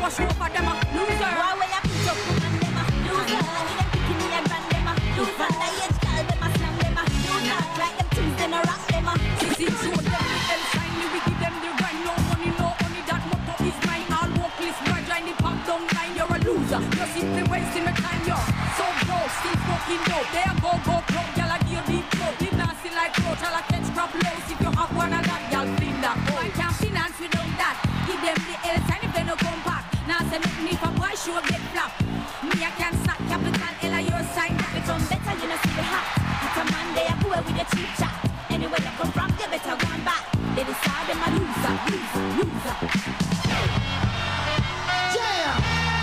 wash over them a loser. Why will I put up woman them a loser? Them picking me and run them a loser. They edge girl them a slam them a loser. Like them things them a rock them a. See, show them the L sign, we give them the grind. No money, that motto is mine. All workless, grudge, and the pop down line. You're a loser. You're simply wasting my time. You're so broke, still fucking dope. There go, club, y'all a deal deep throat. Live nasty like roach, y'all a catch crop lows. If you have one of that, y'all clean that. I can't finance without that. Give them the L sign if they no come back. Now say nothing if a boy show get flap. Me I can sack capital L a your sign. It's on better, you know see the hat. It's a man they a boy with a cheap chat. Anywhere you come from, you better go on back. They decide them a loser. Yeah.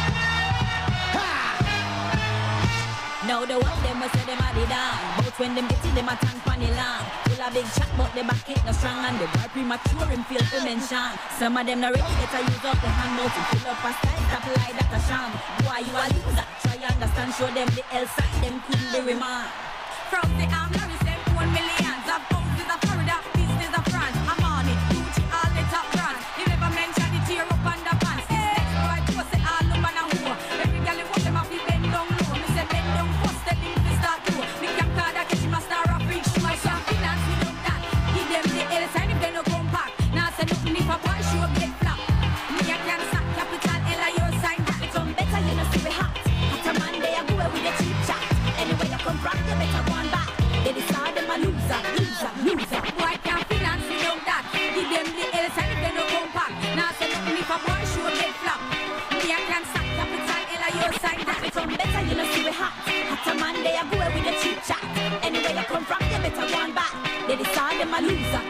Now the one them must say them a the down. But when them get in them a tank pan the land. Full of big chat but the back ain't no strong. And the boy premature him feel to mention. Some of them not ready better use up the handles. To fill up a style stop like that a sham. Why you a loser? Try understand, show them the L side. Them couldn't be remarked. From the arm, now we send 1 millions. Of houses of Florida, business of France. I'm on it, Gucci all the top brands. You never mention the tear up under pants. This next boy to say all no man a whore. Every girl you want them off, you bend down low. Me say bend down first, tell him to start low. Me can't call that catch him a star of big show. I can't finance without that. Give them the L sign if they no come back. Now say nothing if a boy show get flap. Me I can sack capital L a your sign. It's on better, you know see we hot. Hot a man they a go with a cheap chat. Anyway you come from, you better go on back. They decide them a loser. Boy can't finance without that. Give them the L sign if they no come back. Now say nothing if a boy show get flap. Me I can sack capital L a your sign. It's on better, you know see we hot. Hot a man they a go with a cheap chat. Anyway you come from, you better go on back. They decide them a loser.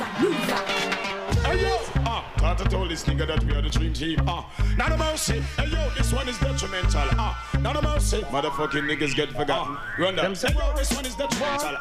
Hey yo, can't I tell this nigga that we are the dream team? Not a mercy. Hey yo, this one is detrimental. Not a mercy. Motherfucking niggas get forgotten. Run down. Hey yo, this one is detrimental.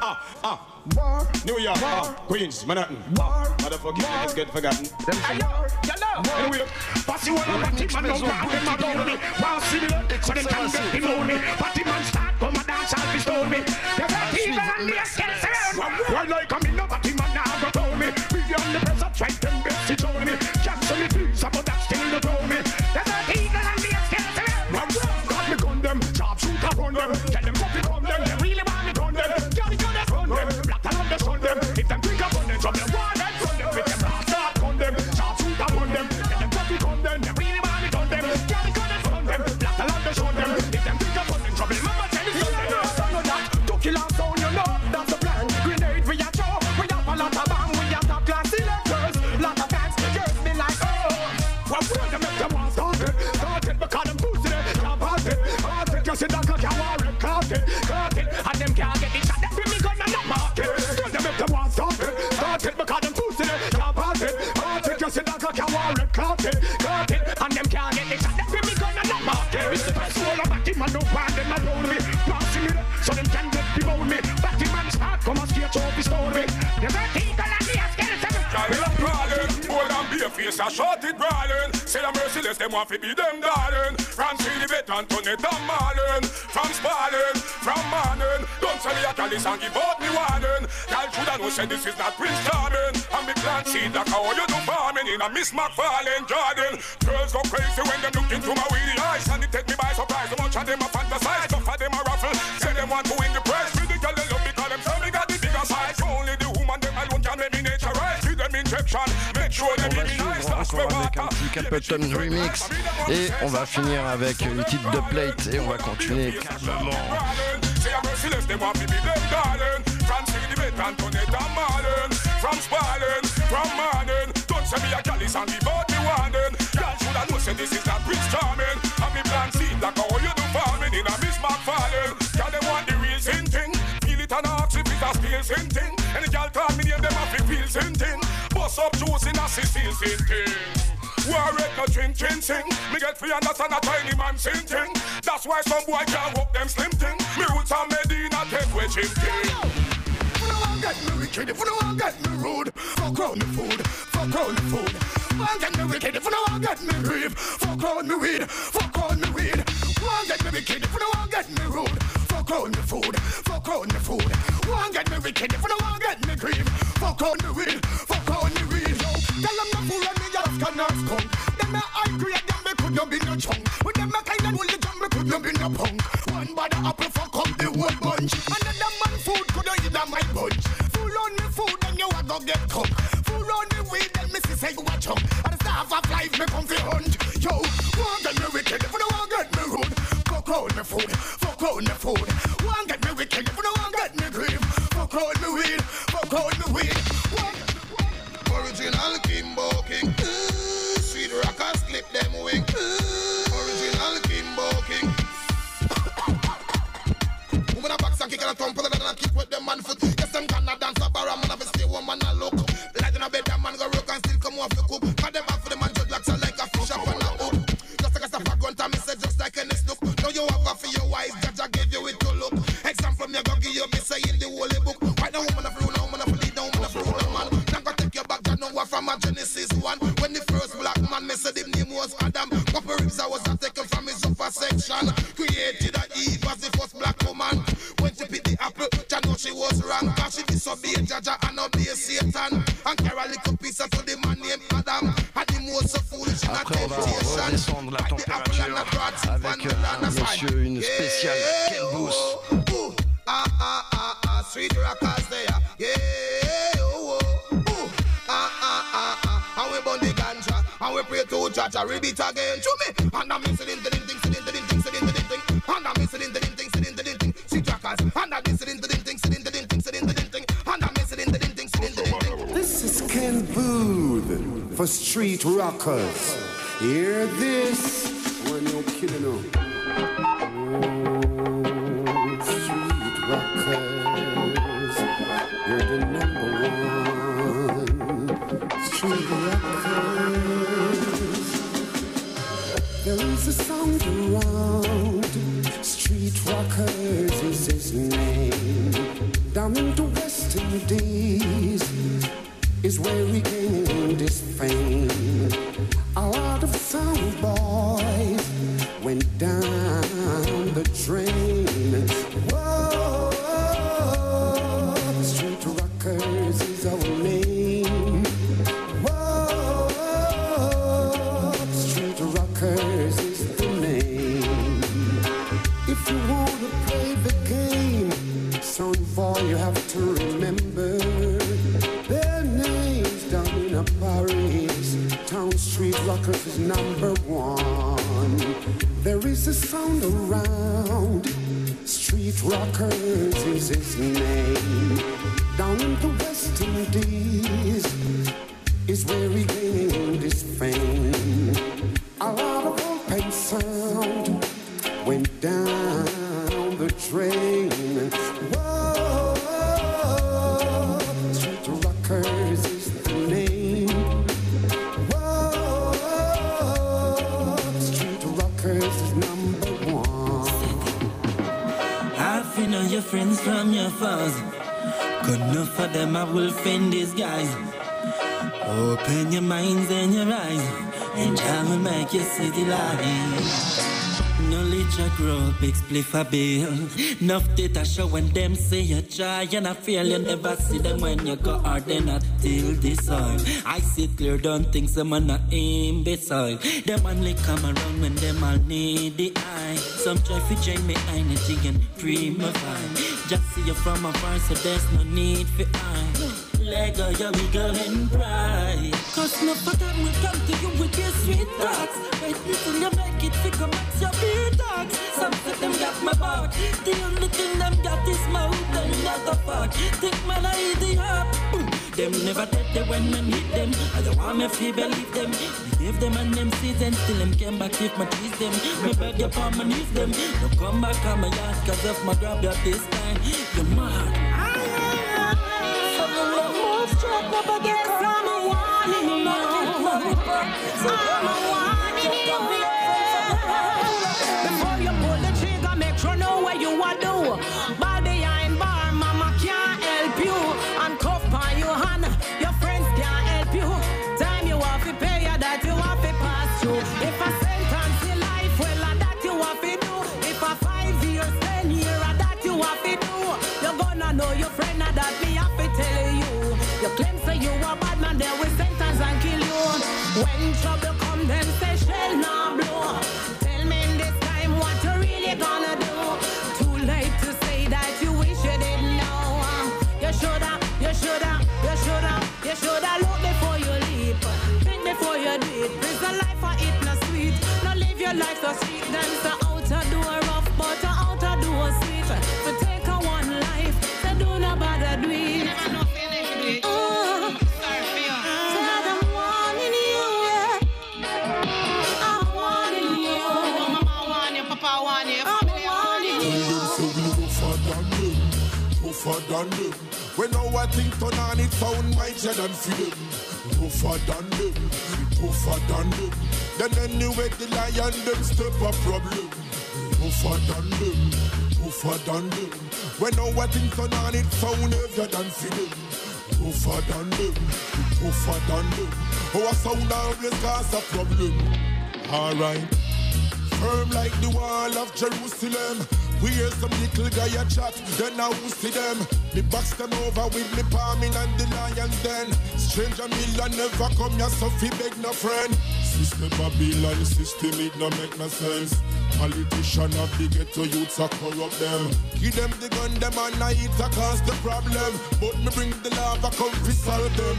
War. New York. Queens. Manhattan. War. Motherfucking niggas get forgotten. Hey yo, anyway, pass you all a party man no ground them a down me. Wow, similar. So them can get the money. Party man start come a dance and stone me. There's a TV and the skeleton around. Why like I'm in a party man now go tell me. We on the press up right them best it on me. Cancel me please, but that still don't throw me. There's a TV and the skeleton around. Got me gun them, sharp shooter run them. Tell them what we run them, they really want me run them. Got me gun them, run them. Black and understand them. If them think of run them, from the wall and run them. With them brass start gun them, sharp shooter run them. Tell them what we run them, they really want me run them. Got me gun them, run them. Black and understand them. If them think of run them, trouble, mama tell you something. Don't know that, to kill our sound, you know that's the plan. Grenade we a throw, we have a lot of bang, we have top class electors, lot of fans, girls be like what we them make them want started because them pussy they can't pass it. You see that can't worry, caught it, and them can't get it. That be me gonna not market. Girls them make them want started because them pussy they can't pass it. You see that can't worry, caught it, and them can't get it. That be me gonna not market. So all about him and no one them around me, passing me so them can get below me. But the man start come and skate off the story. There's a eagle and the skeleton. Child of crawling, hold on be a face and short it brawling. Say them merciless, them want to be them darling. France the vet Antoinette and Marlon. From Sparling, from Marlon. Don't sell me a calice and give out me warning. Y'all shoulda know say this is not Prince Charming. And me plant seed like how you do farming in a Miss McFarlane Jordan. Girls go crazy when them look into my weedy eyes. And it take me by surprise, so much of them a fantasize. Some of them a raffle, say them want to win the prize. With the girl they love because them say me got the bigger size. Only the woman them alone can make me nature rise. Give them injection, make sure them be nice. On va avec un petit Capleton remix et on va finir avec le titre de Plate et on va continuer calmement. From Sparling, from Marlon. Don't say me a calice and give out me warning. Y'all shoulda know say this is not Prince Charming. And me plant seed like how you do farming in a Miss McFarlane. Y'all they want the real sin thing. Feel it and ask if it's a steel sin thing. And the y'all call me name them a feel sin thing. Bust up juice in a Cecile sin thing. Warrior no chin sing. Me get free understand a tiny man sin thing. That's why some boy can't walk them slim thing. Me roots are Medina take away chin thing. If you don't want get me wicked, if you don't want get me rude, fuck round me food, fuck round me food. Want get me wicked, if you don't want get me reef, fuck round me weed, fuck round me weed. Want get me wicked, if you don't want get me rude, fuck round me food, fuck round me food. Want get me wicked, if you don't want get me grief, fuck round me weed, fuck round me weed. Tell them not fool and me just cannot skunk. Them me high grade, them me could could not be no chunk. With them a kind of woolly jam, me could not be no punk. One bad apple fuck up the whole bunch. Another man food could not eat my bunch. Full on the food and you a go get cooked. Full on the weed and me say you a chunk. And the staff of life me come fi hunt. Yo, one get me wicked, if you don't want get me rude. Fuck all me food, fuck all me food. One get me wicked, if you don't want get me green. Fuck all me weed, fuck all me weed. Original Kimbo King. Sweet rockers clip them wing. Original Kimbo King. Woman a box and kick and a thump, and a kick with them man foot. Yes, them gonna dance a bar, man have a stay one man a look. Light in a bed, that man go rock and still come off the coop. Cause them back for the man dreadlocks are like a fish up on a hook. Just like a stuff a grunt and me say just like any snook. Now you have a for your wise, Jaja gave you it to look. Example me go give you me say in the holy book. Why no woman of rule, no woman of lead, no woman of rule, no man. Now go take your back, you know what from a Genesis 1. When the first black man me said him name was Adam. Couple ribs I was taken from his upper section. Created a Eve as the first black woman. When she picked the apple, I know she was wrong. Cause she disobeyed Jaja and obeyed Satan. And carry a little piece to the man named Adam. And the most foolish in a temptation. Redescendre la température avec monsieur une spéciale Ken Booth. Sweet rockers there, yeah, oh, oh. And we burn the ganja, and we pray to Jaja, repeat again to me. And I'm missing the thing, and I'm missing the thing, sweet rockers, and I'm missing the thing, and I'm missing the thing. This is Ken Booth for Street Rockers. Hear this when you're killing them. Street Rockers, you're the number one. Street Rockers, there is a sound around. Street Rockers is his name. Down in the West Indies is where we gained this fame. A lot of sound boys went down the drain. Whoa, Street Rockers is our name. Whoa, Street Rockers is the name. If you wanna play the game, sound boy, you have to remember their names down in a Paris. Town Street Rockers is number one. There is a sound around. Street Rockers is his name. Down in the West Indies is where he gained his fame. A lot of open sound went down the drain. Whoa, Street Rockers is the name. Whoa, Street Rockers is number one. Half in your friends from your foes. Good enough for them, I will fend these guys. Open your minds and your eyes, and I will make you see the light. Knowledge I grow up, big spliff a bill. Enough data show when them say you try and I feel you never see them when you go hard then I till this oil. I see clear, don't think someone not imbecile. Them only come around when them all need the eye. Some try to drain me energy and free my vibe. Just see you from afar so there's no need for eye. Lego, your wiggle and pride. Cause no for them will come to you with your sweet talks. Wait until you make it figure max your beat talks. Some of them got my back. The only thing them got is mouth and not the fuck. Think man I idiot. Them never dead they when men hit them. I don't want me to believe them. We give them and them seeds and still them came back if my tease them. Me beg your palm and use them. Don't come back on my yard cause if my grab you this time. You're mad. Strap up against I'm a warning you. I'm a warning you. Before you pull the trigger, make sure know what you want to do. Ball behind bar, mama can't help you. And cuff on your hand, your friends can't help you. Time you have to pay, that you have to pass through. If I sentence your life, well, that you have to do. If I 5 years, 10 years, that you have to do. You're gonna know your friend, that me have to tell you. You claim say you a bad man, they will sentence and kill you. When trouble come, them say shell now blow. your life so sweet, then the outer door rough, but the outer door sweet. To take a one life, so do not bother do it. Oh, so I'm warning you, yeah. I'm warning you. Mama warn you, Papa warn you, family warning you. So we rougher than them. When our thing turn on, it sound mightier than film. Rougher than them. Then anyway the lion them step a problem. Rougher than them. When our thing turn on, it sound heavier than film. Rougher than them. Our sound always cause a problem. Alright. Firm like the wall of Jerusalem. We hear some little guy a chat, then I will see them. Me box them over with me palming and the lions then. Stranger million never come here, so fi beg no friend. System Babylon, system it no make no sense. Politician of the ghetto youths a corrupt them. Give them the gun, them and I it a cause the problem. But me bring the lava, come fi solve them.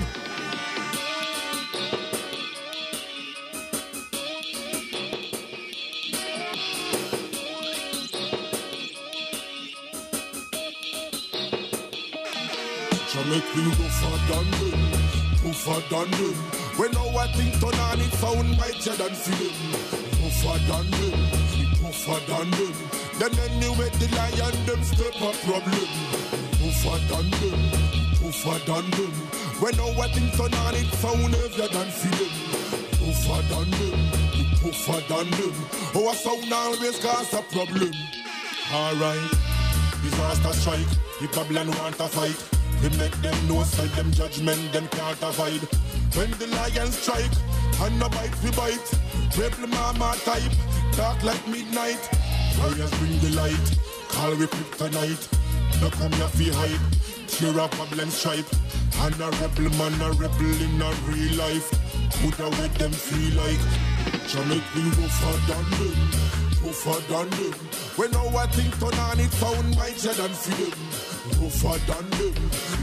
Make me rougher than them. When our thing turn on, it sound mightier than film. Rougher than them. Then anyway the lion them step a problem. Rougher than them. When our thing turn on, it sound heavier than film. Rougher than them. Our sound always cause a problem. Alright, disaster strike. The Babylon want to fight. We make them know, side them judgment, them can't avoid. When the lions strike, and no bite we bite. Rebel mama type, dark like midnight. Warriors bring the light, call we kryptonite. No come here fi hide, tear up Babylon stripe. And a rebel man, a rebel in a real life. Put away them feel like. Jamaica we rougher than them. When our thing turn on, it sound mightier than film. Rougher than them.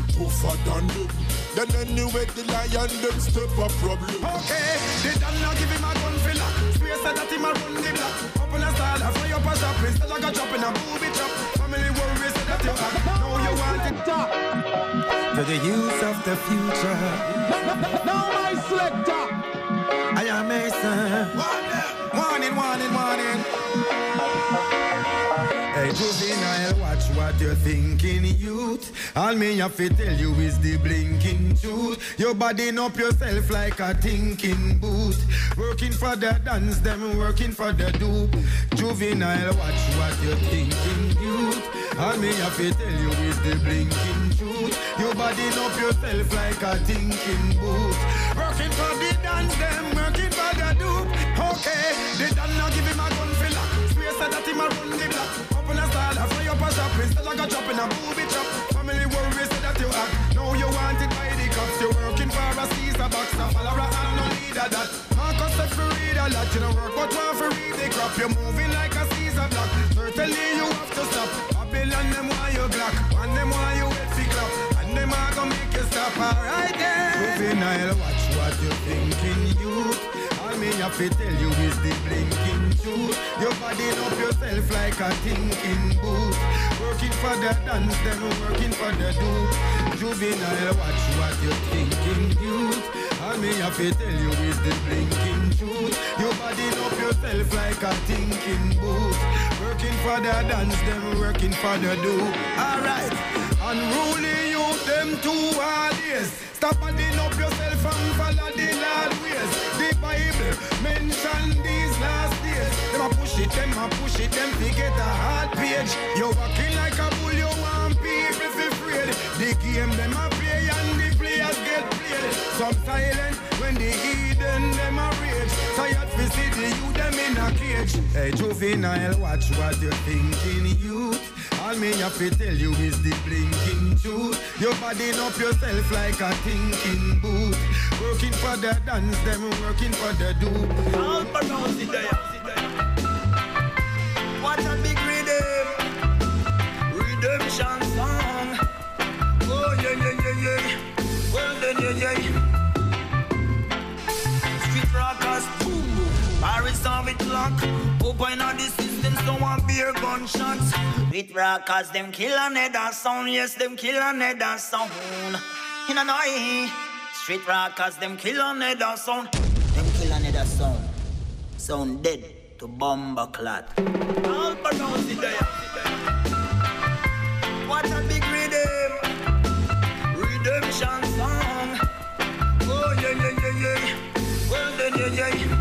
Then anyway the lion them step a problem. Okay, they done now give him a gun filler. Swear said that him a run the block. Open a style, I fire up a shop. Instead like a chop in a booby chop. Family worry said that you have. Now you want it top. For the youth of the future. Now my selector. I am Mason. Morning. Hey, juvenile, watch what you're thinking, youth. All me have to tell you is the blinking truth. You're bodying up yourself like a thinking boot. Working for the dance, them working for the dupe. Juvenile, watch what you're thinking, youth. All me have to tell you is the blinking truth. You're bodying up yourself like a thinking boot. Working for the dance, them working for the dupe. Okay, they done now give him a gun filler. Swear said that him a run the block. Open a style, I fire up a shop. Instead like a chop in a booby chop. Family worry said that you act. Now you want it by the cops. You're working for a Caesar box. A follower and no leader that. Marcus said for read a lot. You don't work but want for read the crap. You're moving like a Caesar block. Certainly you have to stop. Babylon them want you glock. And them want you wet fi clap. And them are gonna make you stop. Alright then. Juvenile, watch what you're thinking, youth. All me have to tell you is the blinking truth. You're bodying up yourself like a thinking boot. Working for the dance, then working for the dupe. Juvenile, watch what you're thinking, youth. All me have to tell you is the blinking truth. You're bodying up yourself like a thinking boot. Working for the dance, then working for the dupe. Alright, unruly youth, them two hard days. Stop bodying up yourself and follow the Lord ways. The Bible mention these last days. Them a push it, them to get a hard page. You're walking like a bull, you want people to afraid. The game them a play and the players get played. Some silent when the heathen them a rage. Tired to see the youth them in a cage. Hey juvenile, watch what you're thinking, youth. All me have to tell you is the blinking truth. You're bodying up yourself like a thinking boot. Working for the dance, them working for the dupe. All pronounce it there. What a big redemption song. Oh yeah. Well then yeah. Street rockers, boom. Paris Paris have it locked. Open all the system, so one beer gunshots. With rockers, them kill another sound. Yes, them kill another sound. In a night, street rockers, them kill another sound. Them kill another sound. Sound dead to bomber clot. All pronounce it there. What a big rhythm. Redemption song. Oh yeah, yeah, yeah, yeah. Well then, yeah, yeah.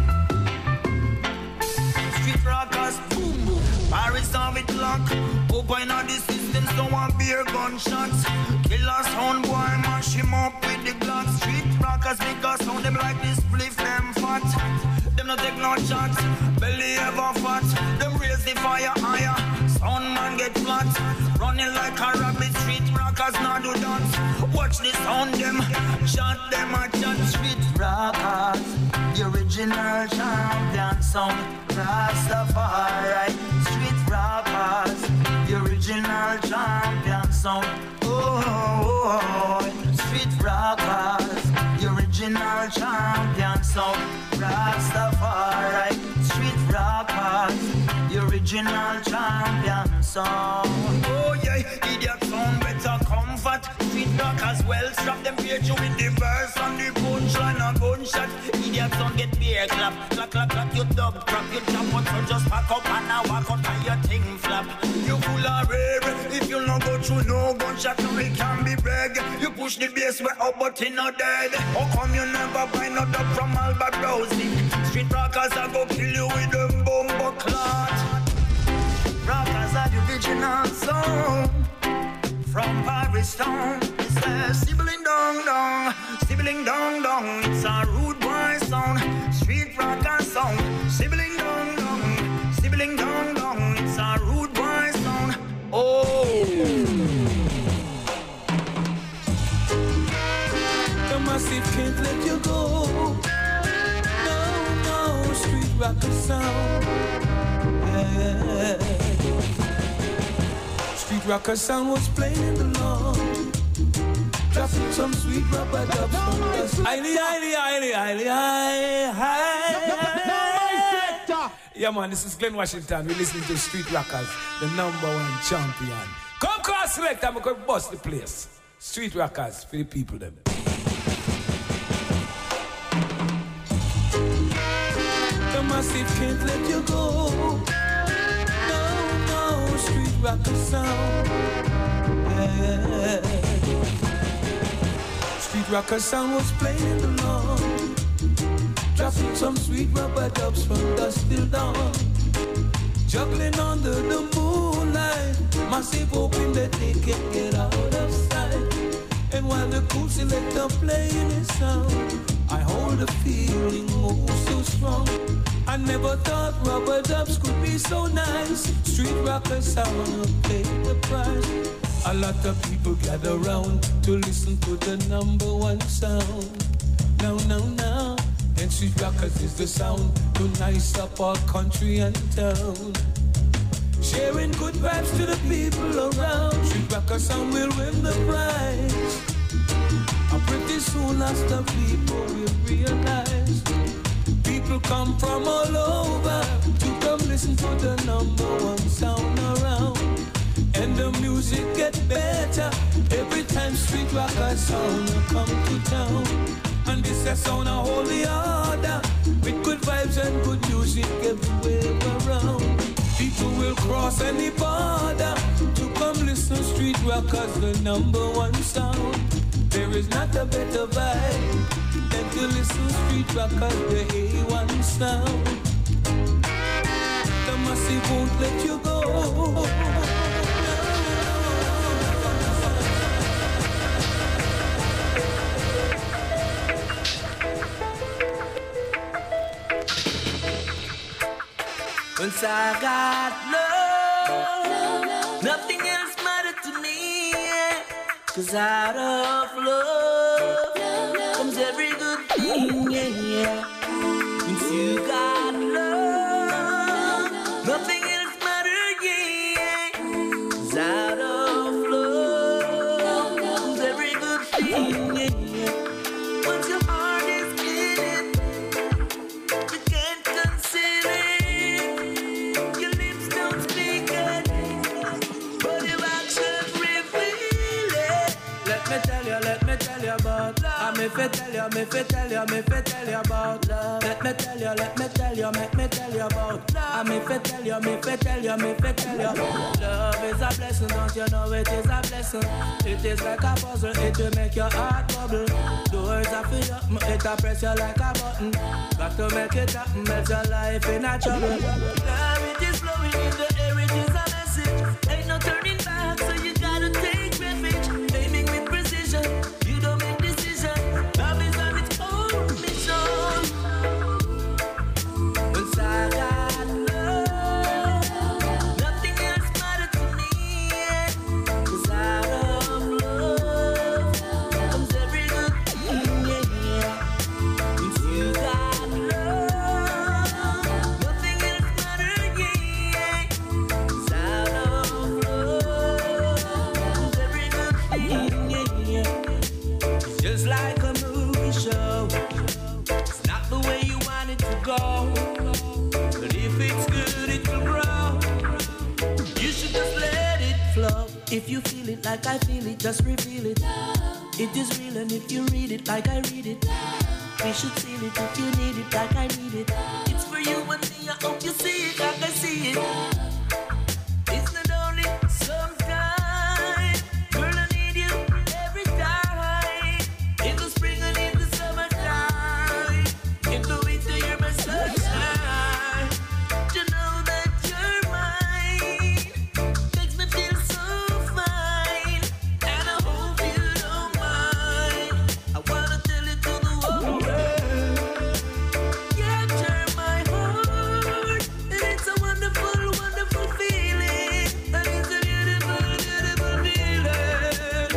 Street rockers, boom, boom. Paris have it locked. Open all the system, so one beer gunshots. Killer sound boy, mash him up with the Glock. Street rockers make us sound them like this spliff them fat. Them no take no shots, belly ever fat. Them raise the fire higher, sound man get flat. Running like a rabbit, street rockers not do dance. Watch the sound them, shot them a chat. Street rockers, the original champion sound. Rastafari, street rockers, the original champion sound. Oh, street rockers, the original champion sound. Rastafari, street rockers, the original champion sound. Oh yeah, idiot sound better comfort. Street rockers well strap them page you with the verse and the punchline and gunshot. Idiot sound get beer clap, clap clap clap. You dub crap, you jump on so just pack up and now walk out and your thing flap. You full of rare, if you no go through no gunshot, no it can be beg. You push the bass way up but it not dead. How come you never buy no dub from Albert Rosie? Street rockers I go kill you with them bumbo clot. Rockers are the original song from Paris town. It says sibling dong dong, sibling dong dong. It's a rude boy sound, street rocker sound. Sibling dong dong, sibling dong dong. It's a rude boy sound. Oh. The massive can't let you go. No, no, street rocker sound. Yeah. Street rocker sound was playing in the lawn. Dropping some sweet rubber dubs from us. Highly. Yeah man, this is Glenn Washington. We're listening to Street Rockers, the #1 champion. Come cross select, I'm going to bust the place. Street Rockers for the people them. The massive can't let you go. No, street rocker sound. Yeah. Street rocker sound was playing in the lawn. Dropping some sweet rubber dubs from dusk till dawn. Juggling under the moonlight. Massive hoping that they can get out of sight. And while the cool selector playing his sound, I hold a feeling oh so strong. I never thought rubber dubs could be so nice. Street rockers sound pay the price. A lot of people gather round to listen to the #1 sound. Now. And street rockers is the sound to nice up our country and town. Sharing good vibes to the people around. Street rocker sound will win the prize. And pretty soon lots of people will realize. People come from all over to come listen to the #1 sound around. And the music get better every time street rocker sound come to town. And this is sound a holy order with good vibes and good music everywhere around. People will cross any border to come listen to street rockers, the #1 sound. There is not a better vibe than to listen to street rockers, the A1 sound. The massive won't let you go. Once I got love, nothing else mattered to me. 'Cause out of love comes every good thing, yeah. Once you got love, nothing else mattered, yeah. 'Cause out of love comes every good thing, yeah. Once your heart is in it, you can't consider tell you about love. Let me tell you, make me tell you about love. Me fi tell you. Love is a blessing, don't you know it is a blessing? It is like a puzzle, it will make your heart bubble. Doors are for you, it will press you like a button. Got to make it happen, else your life in a trouble. Love, it is flowing in the air, it is a message. Ain't no turning back, so you gotta take refuge. Aiming with precision, you don't make decisions. Love is on its own mission. Once I got love, nothing else matters to me. 'Cause out of love comes every good thing, yeah. Once you got love, nothing else matters, yeah. 'Cause out of love comes every good thing, yeah. It's just like a movie show. It's not the way you want it to go, but if it's good, it will grow. You should just let it flow. If you feel it like I feel it, just reveal it. It is real, and if you read it like I read it, we should feel it if you need it like I need it. It's for you and me, I hope you see it like I see it. It's not only sometime, girl, I need you every time. In the spring and in the summertime, in the winter you're my sunshine. You know that you're mine, makes me feel so fine, and I hope you don't mind. I wanna tell it to the whole world. Capture my heart, and it's a wonderful, wonderful feeling. And it's a beautiful, beautiful feeling.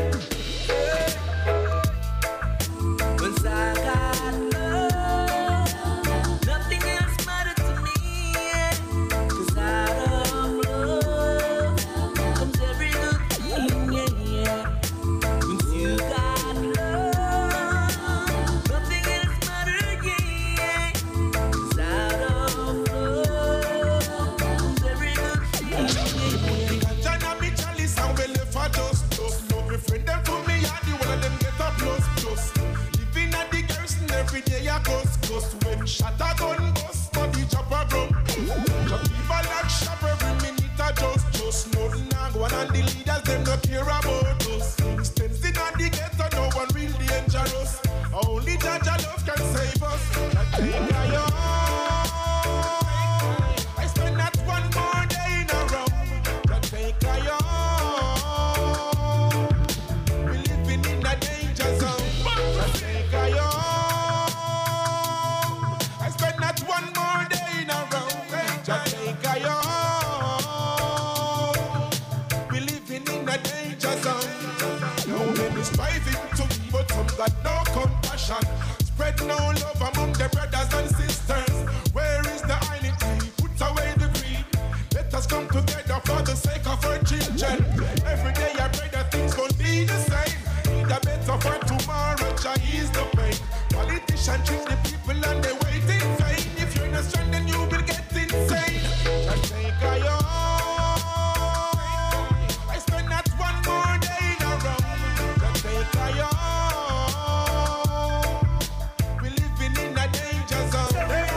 Once I got love, nothing else matters to me. 'Cause out of love comes every good thing, yeah. Once you got love, nothing else matters, yeah. 'Cause out of love comes every good thing, yeah. Ganja me chalice and we left for just. Love me friend them for me and the one of them get a plus. Living at the garrison every day a ghost. When shot a gun bust, body chop a run. Just people like shop every minute a just. Nothing a go on and the leaders them no care about us. Things tensing at the ghetto, no one real dangerous. Only Jaja love can save us. That take I on. I spend not one more day in a row. That take I on. We living in a danger zone. That take I on. I spend not one more day in a row. That take I on. We living in a danger zone. No men is striving to be, but some got no compassion. Spread no love among the brothers and sisters. Where is the unity? Put away the greed. Let us come together for the sake of our children. Every day I pray that things gon' be the same. Need a better for tomorrow, Jah ease the pain. Politicians trick the people and they wait in vain. If you're not strong, then you will get insane. Jah take I on. I spend not one more day in a row. Jah take I on. We living in a danger zone.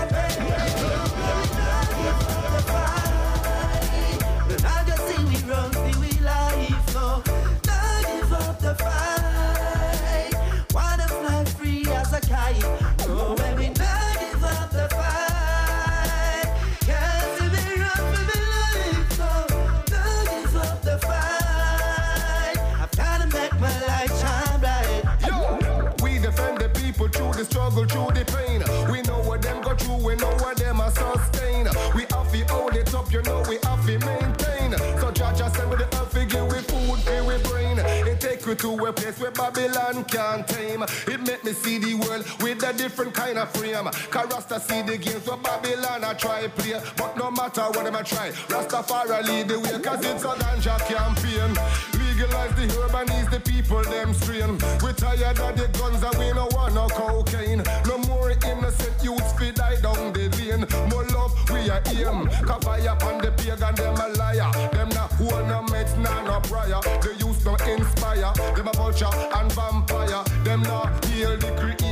I just see we run, see we life, no. Don't give up the fight. Wanna fly free as a kite. No, when we don't give up the fight. Can't see me run for my life, no. Don't give up the fight. I've gotta make my life shine bright. Yo, we defend the people through the struggle, through the pain. We know what them go through, we know what them are sustain. We have to hold it up, you know we have to maintain. So Jaja said with the earth, give we food, give we brain. It take you to a place where Babylon can't tame. It make me see the world with a different kind of frame. Cause Rasta see the games where Babylon I try play. But no matter what them I try, Rastafari lead the way. Cause it's a ganja campaign. Legalize the herb and ease the people them strain. We tired of the guns and we no want no cocaine. No more innocent youths fi die down the lane. More love we are aim. Cause fire upon the pagan them a liar. Them not hold no meds, nah no prayer. The youth no inspire. Them a vulture and vampire. Them not heal the creator.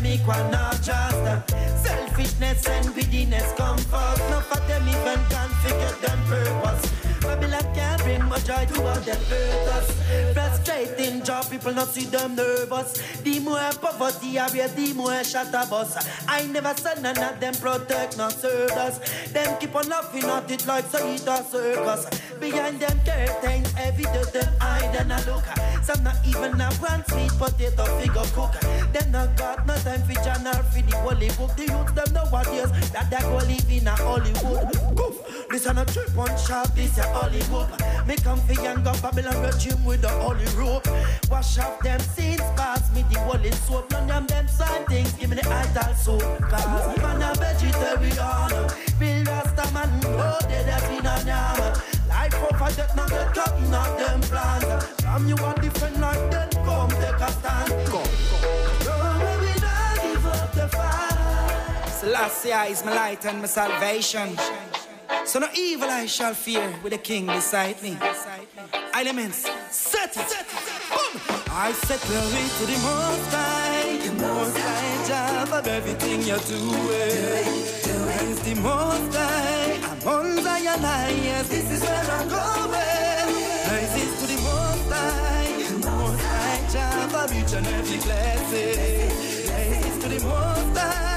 equal, not just selfishness and greediness come first. None of them even can forget them purpose. Babylon can't bring much joy to all them hurt us. Frustrating job, people not see them nervous. The more poverty I read, the more shatter bus. I never said none of them protect, not serve us. Them keep on laughing at it like so it a circus. Behind them curtains, every day them hide and a look. Some not even have one sweet potato figure cook. Them not got no time for journal for the holy book. The youth them nowadays that they go live in a Hollywood. Poof, listen a trip on sharp, this a Hollywood. Me come for young up Babylon regime with the holy rope. Wash off them sins, pass me the holy soap. None of them side things, give me the idol soap. Cause man a vegetarian, real Rasta man, no they have been a yam. Life over death, now get caught in all them plans. From you are different like them, come take a stand. Go. No, we don't give up the fight. Selassie is my light and my salvation. So no evil I shall fear with the king beside me. Elements, set it. Boom. I set glory to the Most High. The Most High job of everything you're doing. Praise the Most High. I'm on Zion high, yes, this is where I'm going. Praises to the Most High. The Most High job of each and every blessing. Praises to the Most High.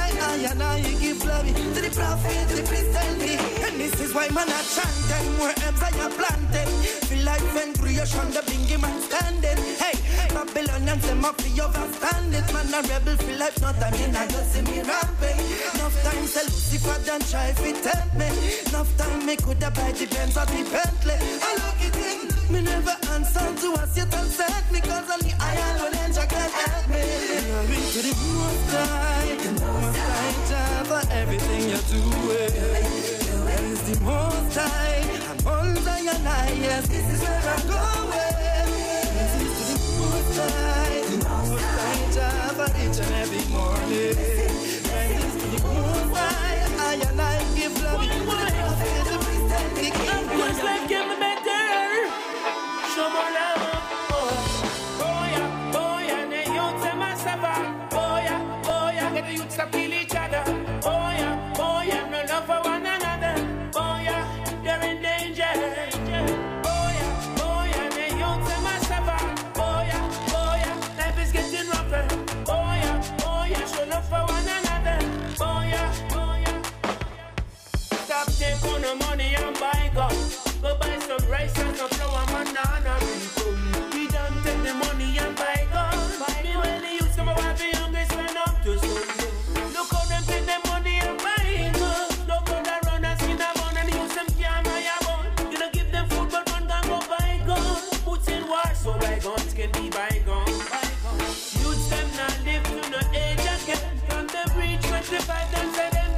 I give glory to the prophet, to the priest and me. And this is why man are chanting, where herbs I are planted. Feel like when creation, the bingy man standing. Hey, Babylonians, them up for your overstanding. Man a rebel, feel like not I mean, I just see me ramping. Enough time, say Lucifer done try to tempt me. Enough time, me could have buy the Benz or the Bentley. I look it in, me never answer to a Satan set me. Cause only I alone angel can help me. Glory to the Most High, the Most High job for everything you're doing. Praise the Most High, I'm on Zion high, yes, this is where I'm going. Praise to the Most High, the Most High job for each and every morning. Praise to the Most High, I give love to the prophet, the priest and the king. Of course, life can be better. Show more love. Get the youths to kill each other. Oh yeah, no love for one another. Oh yeah, they're in danger. Oh yeah, the youths are massacre. Oh yeah, life is getting rougher. Oh yeah, show love for one another. Oh yeah. Stop taking no money and buy guns. Go buy some rice and some flour, banana. We don't take the money and buy guns. Me when the youths come out for hungry, spend up to school. Look how them take them money and buy guns. Look how they run and skin a bun and use them can't buy a bun. You don't give them food but one can go buy guns. Puts in war so bygones can be bygones. Youths them not live to no age again. From the bridge 25 them say them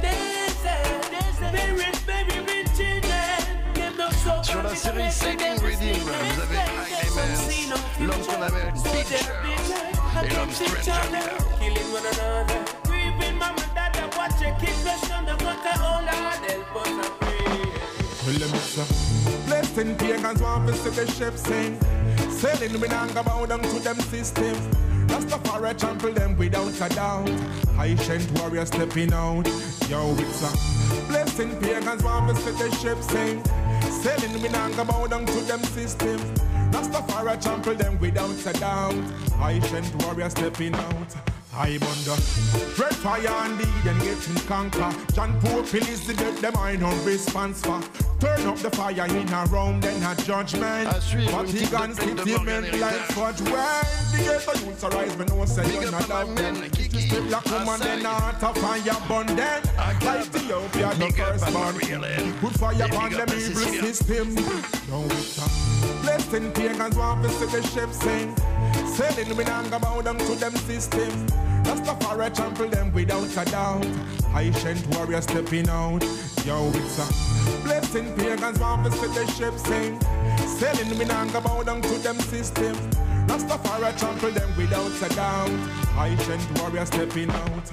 very rich children. Give them so sur la série Second Reading, vous avez Elements, l'homme qu'on appelle Picture et l'homme Stranger. Killing one another. Creeping mama dada, watch your kids rush on the gutter. Oh Lord, help us and pray. Well, let me say, blessing pagans want to see the ship sing. Sailing with anger bow down to them system. Rastafari trample them without a doubt. Ancient warriors stepping out. Yo, it's a blessing pagans want to see the ship sing. Sailing with anger bow down to them system. Rastafari trample them without a doubt. Ancient warriors stepping out. I wonder, red fire and lead and getting conquer. John Pope is the dead, them I no response for. Turn up the fire in a round, then a judgment. But he guns hit the men like fudge. When the ghetto youths arise, we know say you're not love them. Step like woman, then out of fire burn them. Like Ethiopia, the first one. Put fire on them evil system. Now it's a blessing pagans want to see the ship sing. Sailing with anger bow down to them system. Rastafari trample them without a doubt. Ancient warriors stepping out. Yo, it's a blessing pagans want to see the ship sing. Sailing with anger bow down to them system. Rastafari trample them without a doubt. Ancient warriors stepping out.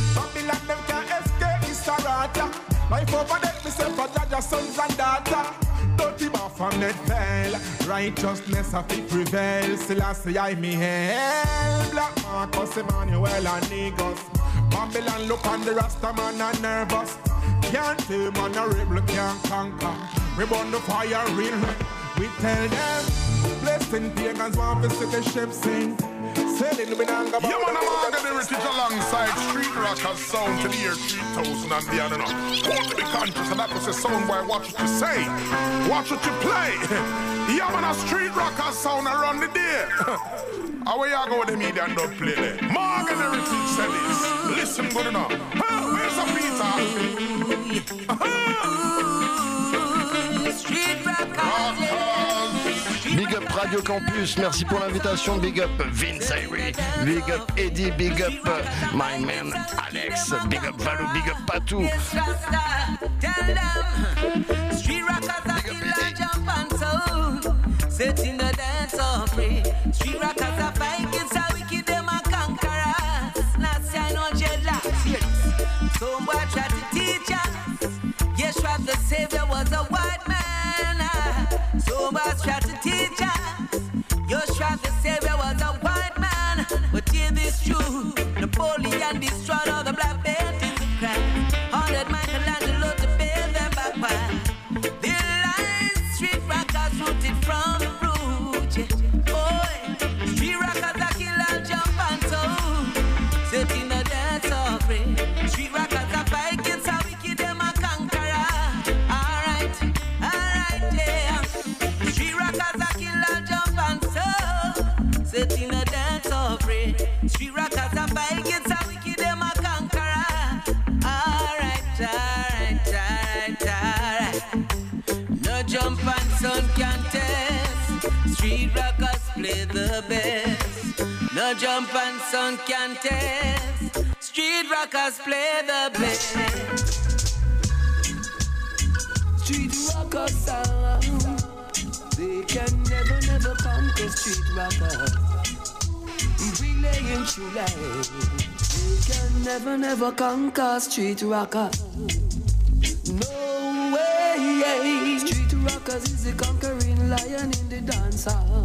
Babylon them can't escape this Sarata. Life over there, me say for Jaja sons and daughter. Dirty Baphomet fell. Righteousness of it prevail. Selassie I me hail. Black Marcus, Emmanuel and Negus. Babylon look on the Rasta man and nervous. Can't tame man a rebel can't conquer. We burn the fire real. We tell them blessing pagans want to see the ship sink. Sailing with anger. Yeah, man, I'm going to heritage alongside Street Rockers sound to the year 3000 and beyond. Want to be conscious, and that was a sound boy. Watch what you say, watch what you play. Yeah, man, a Street Rockers sound around the day. How you go with the media and don't play there? Morgan Heritage said this. Listen good enough. Where's the Peter? Street Rockers. Big up Radio Campus, merci pour l'invitation. Big up Vince Ayre, big up Eddie, big up my man Alex, big up Valou, big up Patou. Street Rockers are killer jump and soul. Setting the dance all free. Street Rockers are fighting so wicked them a conquerors. Not say no dreadlocks, hear this. Somebody try to teach us. Yeshua the Savior was a white man. Somebody try to teach us. Yeshua the Savior was a white man. But hear this truth. Napoleon destroyed all the black paintings of crime. 100 Michelangelo to pay them back by. The lies Street Rockers rooted from the root. Yeah. Oh, Street Rockers are killer jump and soul. Setting the dance offering. Street Rockers are fighting so wicked them a conqueror. Alright, yeah. Street Rockers are killer jump and soul. Setting the dance offering. Street Rockers are fighting so wicked them a conqueror. Alright. No jump and sun can test. Street Rockers play the best. No jump and sun can test. Street Rockers play the best. Street Rockers sound. They can never conquer Street Rockers. Relaying true life. They can never conquer Street Rockers. No way. Street Rockers is the conquering lion in the dance hall.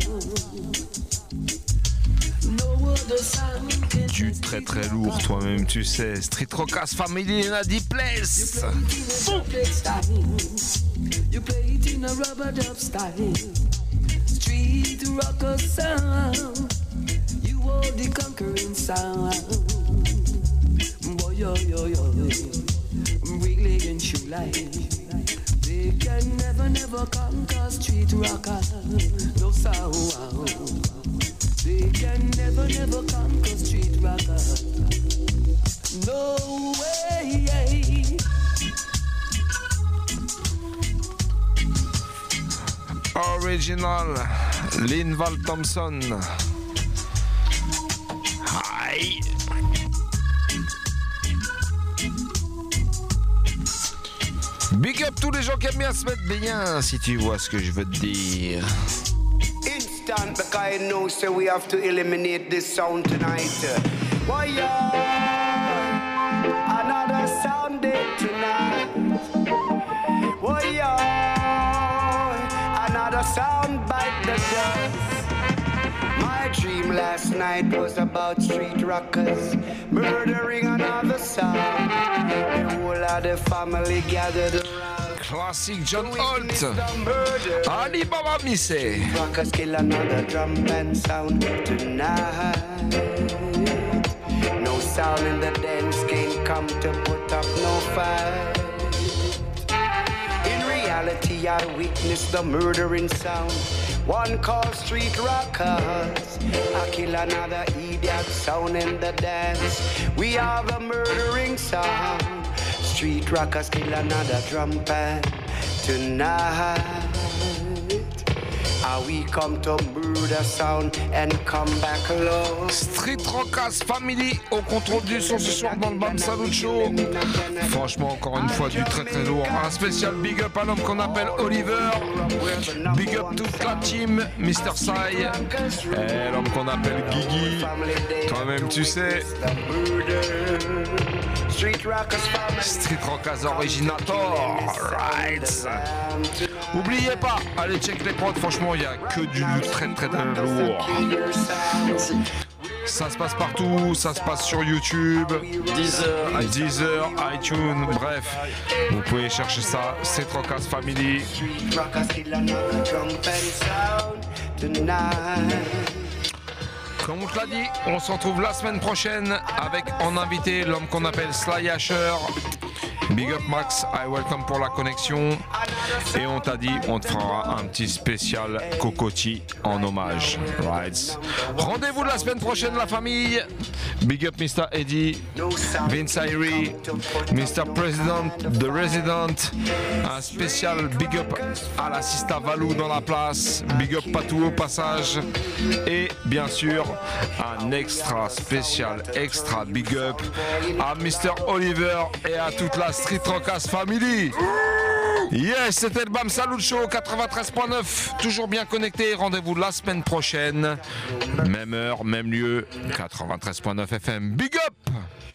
No other sound can. Tu es très très lourd toi-même, tu sais. Street Rockers Family in a deep place. You play it in a rubber dub style. Street Rockers sound. You are the conquering sound. Boy, yo. Really in true life. They can never conquer Street Rockers. No sound. They can never conquer Street Rockers. No way. Original Linval Thompson. Hi. Big up tous les gens qui aiment bien se mettre bien, si tu vois ce que je veux te dire. Instant, because I know, so we have to eliminate this sound tonight. Why, another sound day tonight. Why, another sound bite the dust. My dream last night was about street rockers murdering another sound. The whole of the family gathered around. Classic John Holt. Ali Baba Missé. Rockers kill another drum band sound tonight. No sound in the dance can't come to put up no fight. In reality, I witnessed the murdering sound. One called street rockers. I kill another idiot sound in the dance. We have a murdering sound. Street rockers kill another drum band tonight. We come to murder sound and come back alone. Street Rockers Family au contrôle du son ce soir dans le Bam Salut Show. Franchement, encore une fois, du très très lourd. Un spécial big up à l'homme qu'on appelle Oliver. Big up toute la team, Mr. Sai. Et l'homme qu'on appelle Guigui. Toi-même, tu sais. Street Rockers Originator. Right. N'oubliez pas, allez check les prods, franchement, il n'y a que du très très très lourd. Ça se passe partout, ça se passe sur YouTube, Deezer, iTunes, bref, vous pouvez chercher ça, Street Rockers Family. Comme on te l'a dit, on se retrouve la semaine prochaine avec en invité l'homme qu'on appelle Sly Asher. Big up Max, I welcome pour la connexion. Et on t'a dit, on te fera un petit spécial Cocotti en hommage. Right. Rendez-vous la semaine prochaine, la famille. Big up Mr. Eddie, Vince Irie, Mr. President, The Resident. Un spécial big up à la Sista Valou dans la place. Big up Patou au passage. Et bien sûr, un extra spécial, extra big up à Mr. Oliver et à toute la Street Rockers Family. Yes, c'était le Bam Salut Show 93.9. Toujours bien connecté. Rendez-vous la semaine prochaine. Même heure, même lieu. 93.9 FM. Big up!